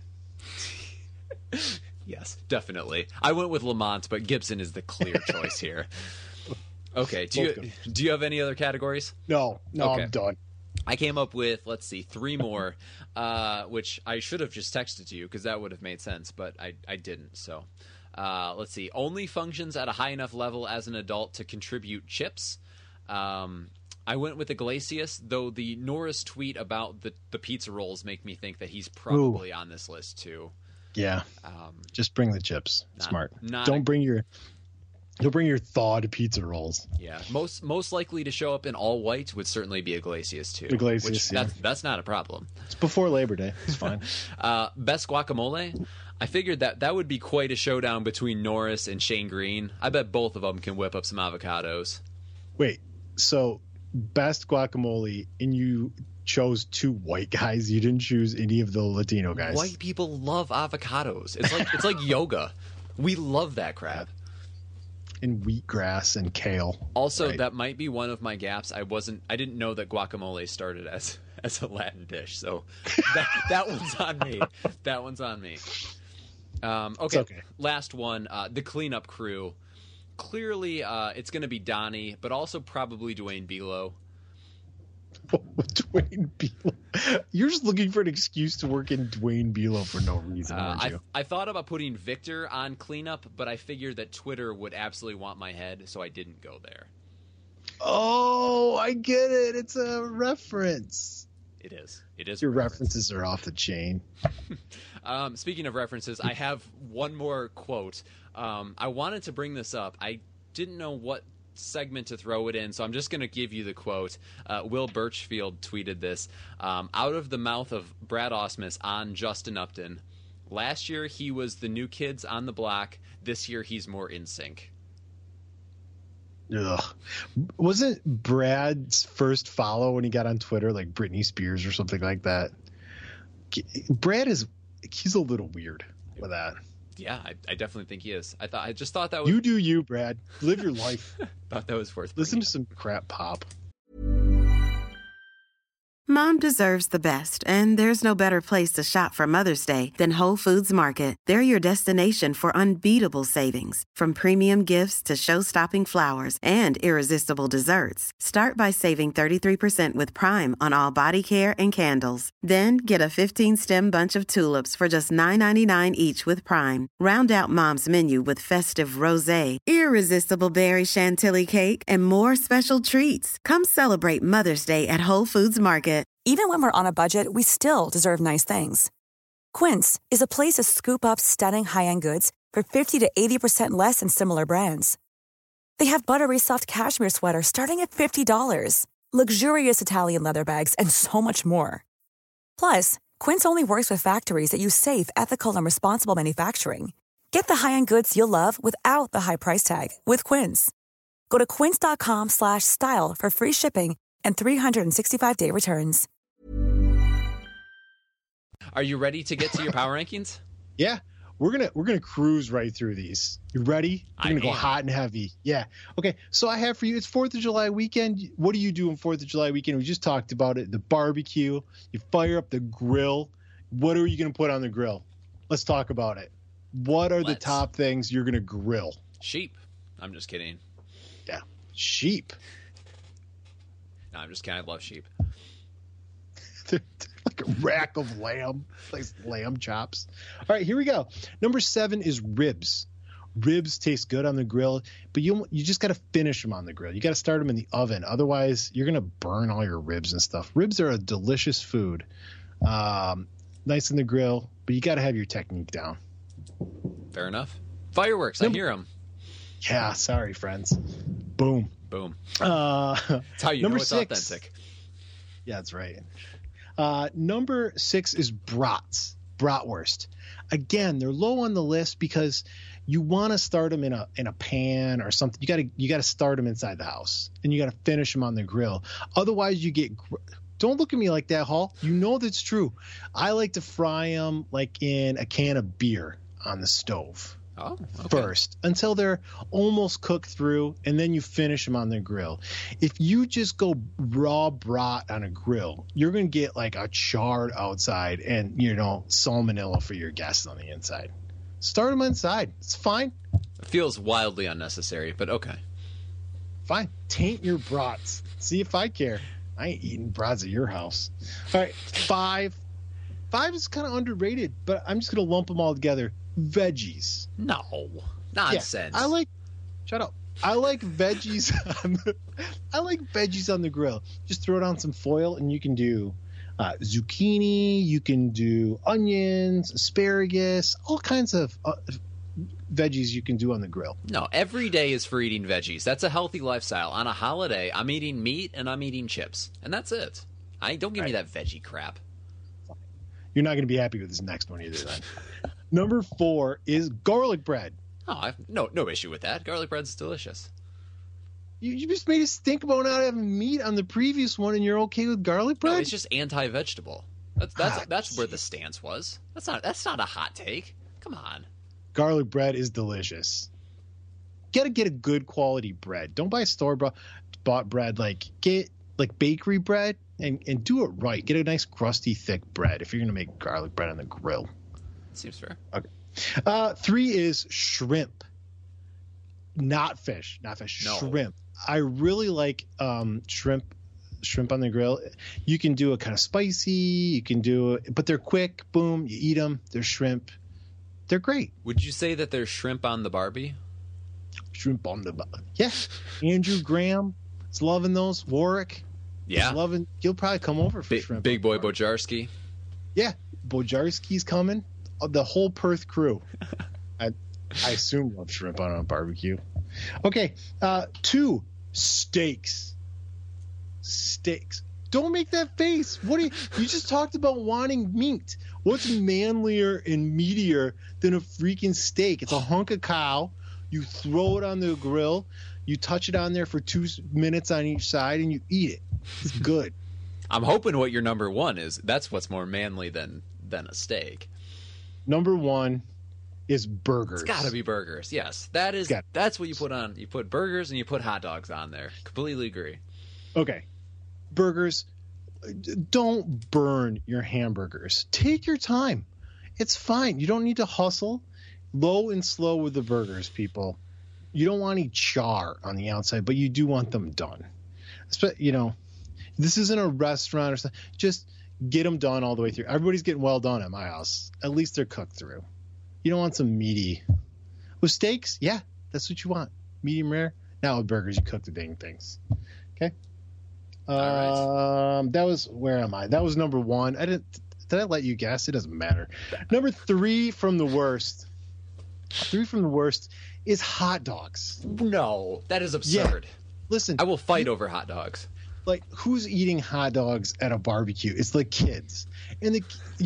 Yes, definitely. I went with Lamont, but Gibson is the clear choice here. Okay. Do you have any other categories? No, okay. I'm done. I came up with, let's see, 3 more, which I should have just texted to you because that would have made sense, but I didn't. So let's see. Only functions at a high enough level as an adult to contribute chips. I went with Iglesias, though the Norris tweet about the pizza rolls make me think that he's probably on this list too. Yeah. Just bring the chips. Smart. Don't bring your thawed pizza rolls. Yeah. Most likely to show up in all white would certainly be Iglesias too. Iglesias, that's not a problem. It's before Labor Day. It's fine. Best guacamole. I figured that would be quite a showdown between Norris and Shane Green. I bet both of them can whip up some avocados. Wait, so best guacamole, and you chose 2 white guys? You didn't choose any of the Latino guys? White people love avocados. It's like yoga. We love that crap. And wheatgrass and kale. Also, that might be one of my gaps. I didn't know that guacamole started as a Latin dish, so that one's on me. That one's on me. Okay. Last one. The cleanup crew. Clearly, it's going to be Donnie, but also probably Dwayne Belo. Dwayne Belo. You're just looking for an excuse to work in Dwayne Belo for no reason, aren't you? I thought about putting Victor on cleanup, but I figured that Twitter would absolutely want my head, so I didn't go there. Oh, I get it. It's a reference. It is. Your references are off the chain. Speaking of references, I have one more quote. I wanted to bring this up. I didn't know what segment to throw it in, so I'm just going to give you the quote. Will Birchfield tweeted this out of the mouth of Brad Ausmus on Justin Upton. Last year he was the new kids on the block. This year he's more in sync. Ugh. Wasn't Brad's first follow when he got on Twitter like Britney Spears or something like that? Brad he's a little weird with that. Yeah, I definitely think he is. I just thought that was... You do you, Brad. Live your life. Thought that was worth Listen to some crap pop. Mom deserves the best, and there's no better place to shop for Mother's Day than Whole Foods Market. They're your destination for unbeatable savings, from premium gifts to show-stopping flowers and irresistible desserts. Start by saving 33% with Prime on all body care and candles. Then get a 15-stem bunch of tulips for just $9.99 each with Prime. Round out Mom's menu with festive rosé, irresistible berry chantilly cake, and more special treats. Come celebrate Mother's Day at Whole Foods Market. Even when we're on a budget, we still deserve nice things. Quince is a place to scoop up stunning high-end goods for 50 to 80% less than similar brands. They have buttery soft cashmere sweaters starting at $50, luxurious Italian leather bags, and so much more. Plus, Quince only works with factories that use safe, ethical, and responsible manufacturing. Get the high-end goods you'll love without the high price tag with Quince. Go to quince.com/style for free shipping and 365-day returns. Are you ready to get to your power rankings? Yeah, we're gonna cruise right through these. You ready? We're gonna go hot and heavy. Yeah. Okay. So I have for you. It's 4th of July weekend. What do you do on 4th of July weekend? We just talked about it. The barbecue. You fire up the grill. What are you gonna put on the grill? Let's talk about it. What are the top things you're gonna grill? Sheep. I'm just kidding. Yeah, sheep. No, I'm just kidding. I love sheep. Like a rack of lamb, like lamb chops. All right, here we go. Number 7 is ribs. Ribs taste good on the grill, but you just got to finish them on the grill. You got to start them in the oven. Otherwise, you're going to burn all your ribs and stuff. Ribs are a delicious food. Nice in the grill, but you got to have your technique down. Fair enough. Fireworks, I hear them. Yeah, sorry, friends. Boom. Boom. That's how you know it's 6. authentic. Yeah, that's right. Number 6 is brats, bratwurst. Again, they're low on the list because you want to start them in a pan or something. You got to start them inside the house, and you got to finish them on the grill. Otherwise, you get. Don't look at me like that, Hall. You know that's true. I like to fry them like in a can of beer on the stove. Oh, okay. First until they're almost cooked through, and then you finish them on the grill. If you just go raw brat on a grill, you're going to get like a charred outside and, salmonella for your guests on the inside. Start them inside. It's fine. It feels wildly unnecessary, but okay. Fine. Taint your brats. See if I care. I ain't eating brats at your house. All right, 5. 5 is kind of underrated, but I'm just going to lump them all together. Veggies. No. Nonsense. Yeah, shut up. I like veggies on the grill. Just throw it on some foil and you can do zucchini, you can do onions, asparagus, all kinds of veggies you can do on the grill. No, every day is for eating veggies. That's a healthy lifestyle. On a holiday, I'm eating meat and I'm eating chips. And that's it. Don't give me that veggie crap. You're not going to be happy with this next one either then. Number 4 is garlic bread. Oh, no issue with that. Garlic bread's delicious. You just made us think about not having meat on the previous one, and you're okay with garlic bread? No, it's just anti-vegetable. That's where the stance was. That's not a hot take. Come on. Garlic bread is delicious. Gotta get a good quality bread. Don't buy store-bought bread. Get bakery bread and do it right. Get a nice crusty thick bread if you're gonna make garlic bread on the grill. Seems fair. Okay. 3 is shrimp. Not fish. No. Shrimp. I really like shrimp on the grill. You can do it kind of spicy. You can do it, but they're quick. Boom, you eat them. They're shrimp. They're great. Would you say that there's shrimp on the Barbie? Shrimp on the Barbie. Yeah. Andrew Graham is loving those. Warwick. Yeah. He'll probably come over for shrimp. Big boy Bojarski. Yeah. Bojarski's coming. The whole Perth crew. I assume love shrimp on a barbecue. Okay. 2, steaks. Steaks. Don't make that face. You just talked about wanting meat. What's manlier and meatier than a freaking steak? It's a hunk of cow. You throw it on the grill. You touch it on there for 2 minutes on each side, and you eat it. It's good. I'm hoping what your number 1 is. That's what's more manly than a steak. Number 1 is burgers. It's got to be burgers. Yes, that's what you put on. You put burgers and you put hot dogs on there. Completely agree. Okay, burgers. Don't burn your hamburgers. Take your time. It's fine. You don't need to hustle. Low and slow with the burgers, people. You don't want any char on the outside, but you do want them done. This isn't a restaurant or something. Just get them done all the way through. Everybody's getting well done at my house. At least they're cooked through. You don't want some meaty. With steaks, yeah, that's what you want. Medium rare. Now with burgers, you cook the dang things. Okay. All right. That was, where am I? That was number 1. Did I let you guess? It doesn't matter. Number 3 from the worst. 3 from the worst is hot dogs. No, that is absurd. Yeah. Listen, I will fight over hot dogs. Like, who's eating hot dogs at a barbecue? It's like kids. And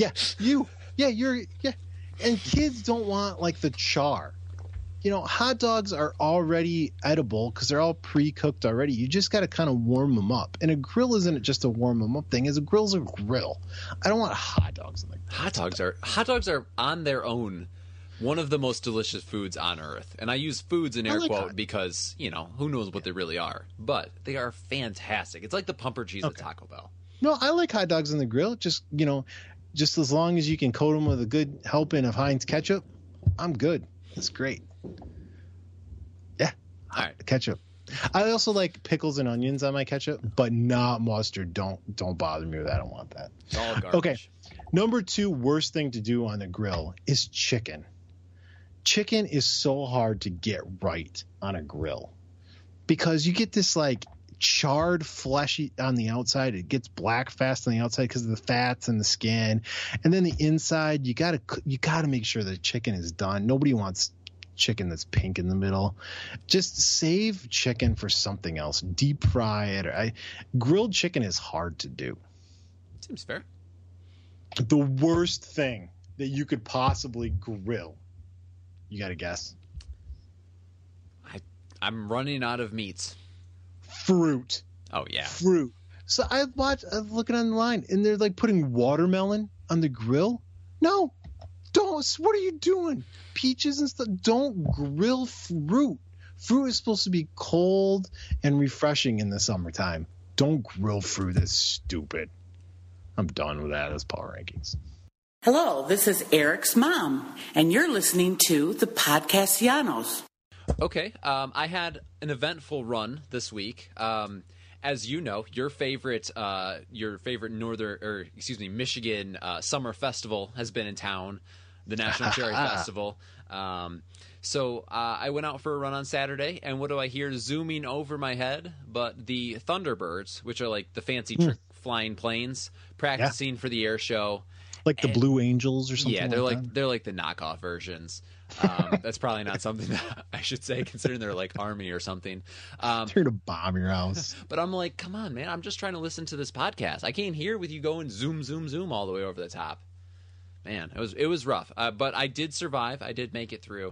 and kids don't want like the char. You know, hot dogs are already edible because they're all pre-cooked already. You just got to kind of warm them up. And a grill isn't just a warm them up thing. A grill's a grill. I don't want hot dogs in the grill. Hot dogs are on their own one of the most delicious foods on earth. And I use foods in air quote because, you know, who knows what they really are. But they are fantastic. It's like the pumper cheese at Taco Bell. No, I like hot dogs in the grill. Just as long as you can coat them with a good helping of Heinz ketchup, I'm good. It's great. Yeah. All right. Ketchup. I also like pickles and onions on my ketchup, but not mustard. Don't bother me with that. I don't want that. It's all garbage. Okay. Number 2 worst thing to do on the grill is chicken. Chicken is so hard to get right on a grill because you get this like charred fleshy on the outside. It gets black fast on the outside because of the fats and the skin, and then the inside you gotta make sure the chicken is done. Nobody wants chicken that's pink in the middle. Just save chicken for something else. Deep fry it. Grilled chicken is hard to do. Seems fair. The worst thing that you could possibly grill. You got to guess. I'm running out of meats. Fruit. Oh yeah. Fruit. So I was looking online and they're like putting watermelon on the grill. No. Don't. What are you doing? Peaches and stuff. Don't grill fruit. Fruit is supposed to be cold and refreshing in the summertime. Don't grill fruit. That's stupid. I'm done with that as Power Rankings. Hello, this is Eric's mom, and you're listening to the Podcastianos. Okay, I had an eventful run this week. As you know, your favorite Michigan summer festival has been in town, the National Cherry Festival. So I went out for a run on Saturday, and what do I hear zooming over my head? But the Thunderbirds, which are like the fancy trick flying planes, practicing for the air show. Like the Blue Angels or something. Yeah, they're like the knockoff versions. That's probably not something that I should say, considering they're like Army or something. They're here to bomb your house. But I'm like, come on, man! I'm just trying to listen to this podcast. I can't hear with you going zoom, zoom, zoom all the way over the top. Man, it was rough. But I did survive. I did make it through.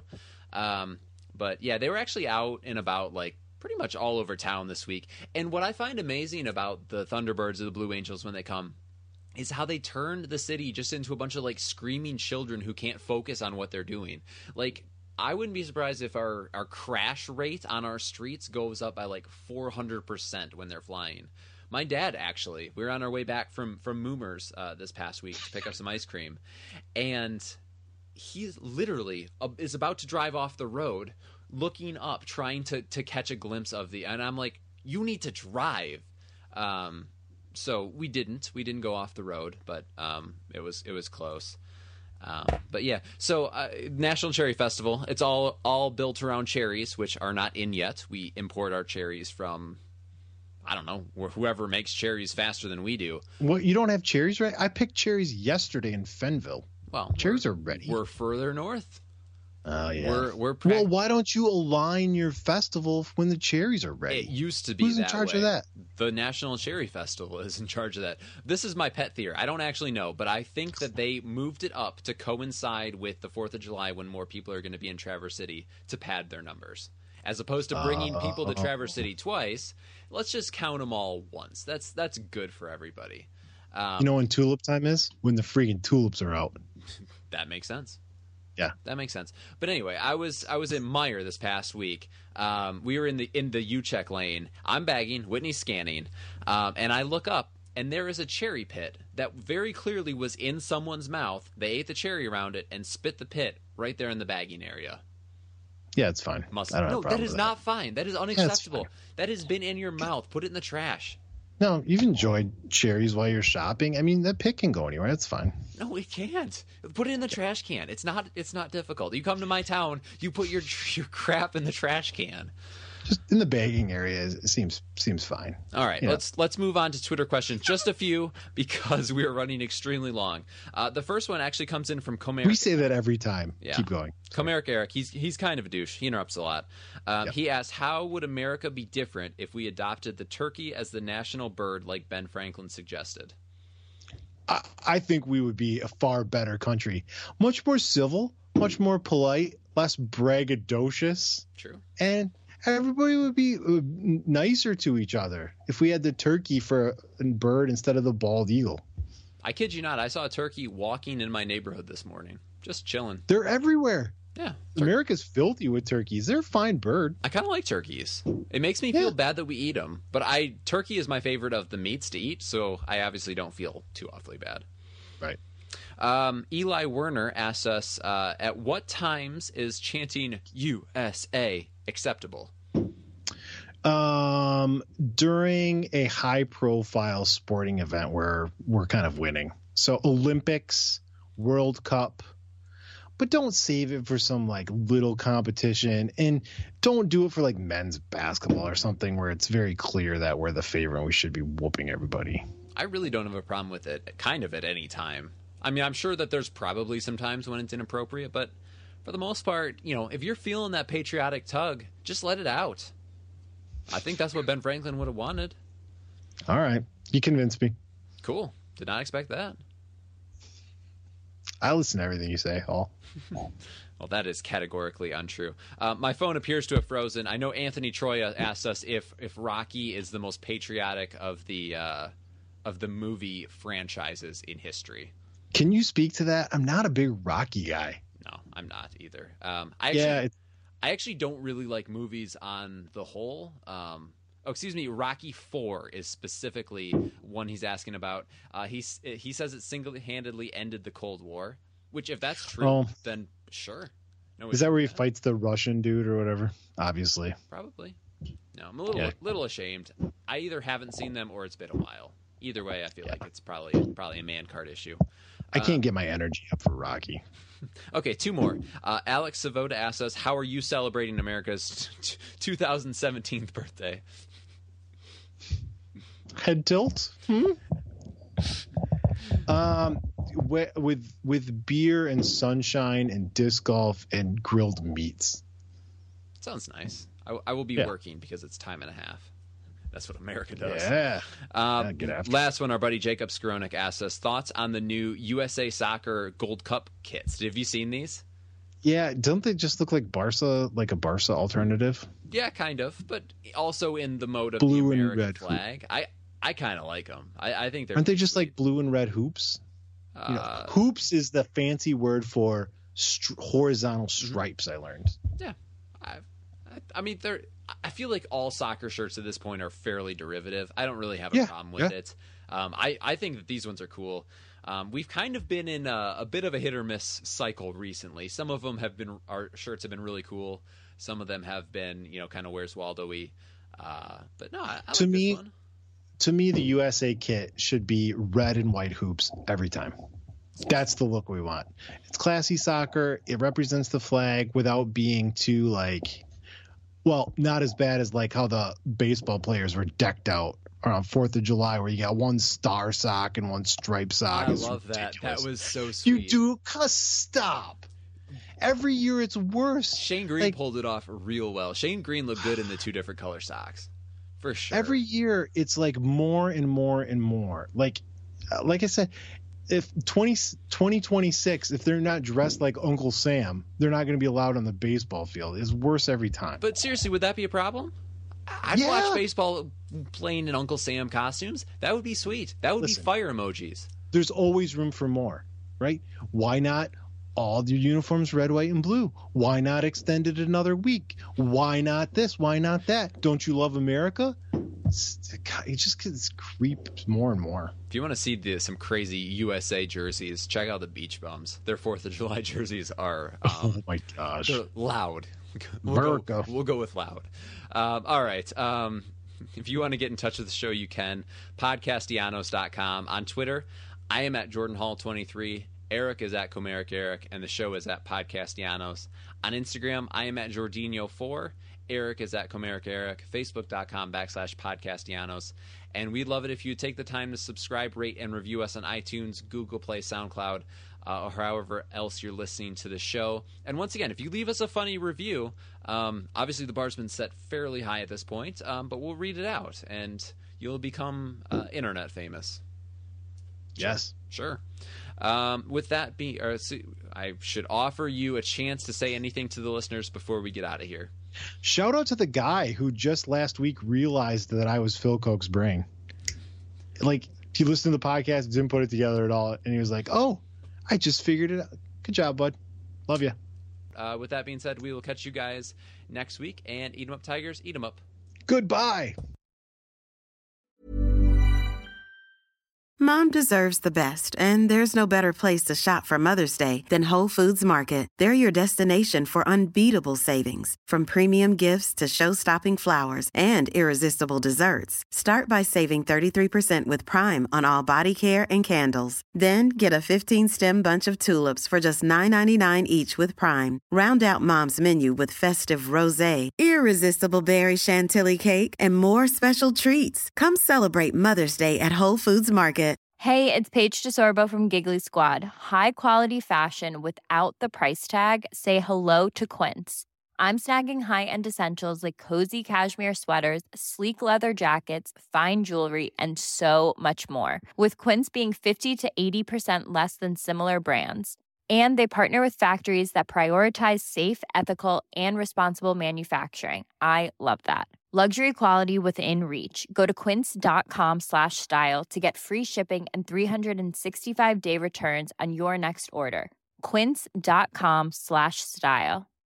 But yeah, they were actually out and about like pretty much all over town this week. And what I find amazing about the Thunderbirds or the Blue Angels when they come is how they turned the city just into a bunch of like screaming children who can't focus on what they're doing. Like, I wouldn't be surprised if our crash rate on our streets goes up by like 400% when they're flying. My dad, actually, we were on our way back from Moomers this past week to pick up some ice cream, and he literally is about to drive off the road, looking up, trying to catch a glimpse of and I'm like, you need to drive. So we didn't go off the road, but it was close. But yeah, so National Cherry Festival, it's all built around cherries, which are not in yet. We import our cherries from, I don't know, whoever makes cherries faster than we do. Well, you don't have cherries, right? I picked cherries yesterday in Fenville. Well, cherries are ready. We're further north. Oh yeah. Well, why don't you align your festival when the cherries are ready? It used to be. Who's in charge of that? The National Cherry Festival is in charge of that. This is my pet theory. I don't actually know, but I think that they moved it up to coincide with the 4th of July when more people are going to be in Traverse City to pad their numbers. As opposed to bringing people to Traverse City twice, let's just count them all once. That's good for everybody. You know when tulip time is? When the freaking tulips are out. That makes sense. Yeah, that makes sense. But anyway, I was in Meyer this past week. We were in the U-check lane. I'm bagging, Whitney's scanning, and I look up, and there is a cherry pit that very clearly was in someone's mouth. They ate the cherry around it and spit the pit right there in the bagging area. Yeah, it's fine. No, that is not fine. That is unacceptable. That has been in your mouth. Put it in the trash. No, you've enjoyed cherries while you're shopping. I mean, that pit can go anywhere. That's fine. No, it can't. Put it in the trash can. It's not difficult. You come to my town, you put your crap in the trash can. Just in the bagging area, it seems fine. All right, let's move on to Twitter questions. Just a few because we are running extremely long. The first one actually comes in from Comeric. We say that every time. Yeah. Keep going. Comeric Eric, he's kind of a douche. He interrupts a lot. He asks, how would America be different if we adopted the turkey as the national bird like Ben Franklin suggested? I think we would be a far better country. Much more civil, much more polite, less braggadocious. True. And everybody would be nicer to each other if we had the turkey for a bird instead of the bald eagle. I kid you not. I saw a turkey walking in my neighborhood this morning, just chilling. They're everywhere. Yeah. America's filthy with turkeys. They're a fine bird. I kind of like turkeys. It makes me feel bad that we eat them, but turkey is my favorite of the meats to eat, so I obviously don't feel too awfully bad. Right. Eli Werner asks us, at what times is chanting USA acceptable? During a high-profile sporting event where we're kind of winning. So Olympics, World Cup, but don't save it for some like little competition, and don't do it for like men's basketball or something where it's very clear that we're the favorite and we should be whooping everybody. I really don't have a problem with it kind of at any time. I mean, I'm sure that there's probably some times when it's inappropriate, but for the most part, if you're feeling that patriotic tug, just let it out. I think that's what Ben Franklin would have wanted. All right. You convinced me. Cool. Did not expect that. I listen to everything you say, Hall. Well, that is categorically untrue. My phone appears to have frozen. I know Anthony Troya asked us if Rocky is the most patriotic of the movie franchises in history. Can you speak to that? I'm not a big Rocky guy. No, I'm not either. I actually don't really like movies on the whole. Rocky 4 is specifically one he's asking about. He says it single-handedly ended the Cold War, which if that's true, then sure. No, is that where he fights the Russian dude or whatever? Obviously. Probably. No, I'm a little ashamed. I either haven't seen them or it's been a while. Either way, I feel like it's probably a man card issue. I can't get my energy up for Rocky. Okay, two more. Alex Savoda asks us, how are you celebrating America's 2017th birthday? Head tilt? With beer and sunshine and disc golf and grilled meats. Sounds nice. I will be working because it's time and a half. That's what America does. Yeah. Last one, our buddy Jacob Skronik asks us, thoughts on the new USA Soccer Gold Cup kits. Have you seen these? Yeah, don't they just look like Barca, like a Barca alternative? Yeah, kind of, but also in the mode of blue the American and red flag. I kind of like them. I think they're aren't they just sweet. Like blue and red hoops? Hoops is the fancy word for horizontal stripes. I learned. Yeah, I mean I feel like all soccer shirts at this point are fairly derivative. I don't really have a problem with it. I think that these ones are cool. We've kind of been in a bit of a hit or miss cycle recently. Some of them our shirts have been really cool. Some of them have been, kind of Where's Waldo-y. But no, I like this one. To me, the USA kit should be red and white hoops every time. That's the look we want. It's classy soccer. It represents the flag without being too not as bad as like how the baseball players were decked out around 4th of July where you got one star sock and one stripe sock. I love that. That was so sweet. You do? Stop. Every year it's worse. Shane Green pulled it off real well. Shane Green looked good in the two different color socks. For sure. Every year it's like more and more and more. Like I said, if 2026, if they're not dressed like Uncle Sam, they're not going to be allowed on the baseball field. It's worse every time. But seriously, would that be a problem? I'd watch baseball playing in Uncle Sam costumes. That would be sweet. That would be fire emojis. There's always room for more, right? Why not all your uniforms red, white, and blue? Why not extend it another week? Why not this? Why not that? Don't you love America? It just gets creeps more and more. If you want to see some crazy USA jerseys, check out the Beach Bums. Their 4th of July jerseys are oh my gosh, they're loud. We'll go with loud. All right. If you want to get in touch with the show, you can. Podcastianos.com. On Twitter, I am at Jordan Hall 23. Eric is at Comeric Eric, and the show is at Podcastianos. On Instagram, I am at Jorginho4. Eric is at Comeric Eric, Facebook.com/Podcastianos. And we'd love it if you take the time to subscribe, rate, and review us on iTunes, Google Play, SoundCloud, or however else you're listening to the show. And once again, if you leave us a funny review, obviously the bar's been set fairly high at this point, but we'll read it out, and you'll become internet famous. Yes. Sure. With that being, I should offer you a chance to say anything to the listeners before we get out of here. Shout out to the guy who just last week realized that I was Phil Koch's brain. Like, he listened to the podcast, didn't put it together at all, and he was like, "Oh, I just figured it out. Good job, bud. Love you." With that being said, we will catch you guys next week, and eat 'em up, Tigers. Eat 'em up. Goodbye. Mom deserves the best, and there's no better place to shop for Mother's Day than Whole Foods Market. They're your destination for unbeatable savings, from premium gifts to show-stopping flowers and irresistible desserts. Start by saving 33% with Prime on all body care and candles. Then get a 15-stem bunch of tulips for just $9.99 each with Prime. Round out Mom's menu with festive rosé, irresistible berry chantilly cake, and more special treats. Come celebrate Mother's Day at Whole Foods Market. Hey, it's Paige DeSorbo from Giggly Squad. High quality fashion without the price tag. Say hello to Quince. I'm snagging high-end essentials like cozy cashmere sweaters, sleek leather jackets, fine jewelry, and so much more. With Quince being 50 to 80% less than similar brands. And they partner with factories that prioritize safe, ethical, and responsible manufacturing. I love that. Luxury quality within reach. Go to quince.com/style to get free shipping and 365-day returns on your next order. Quince.com/style.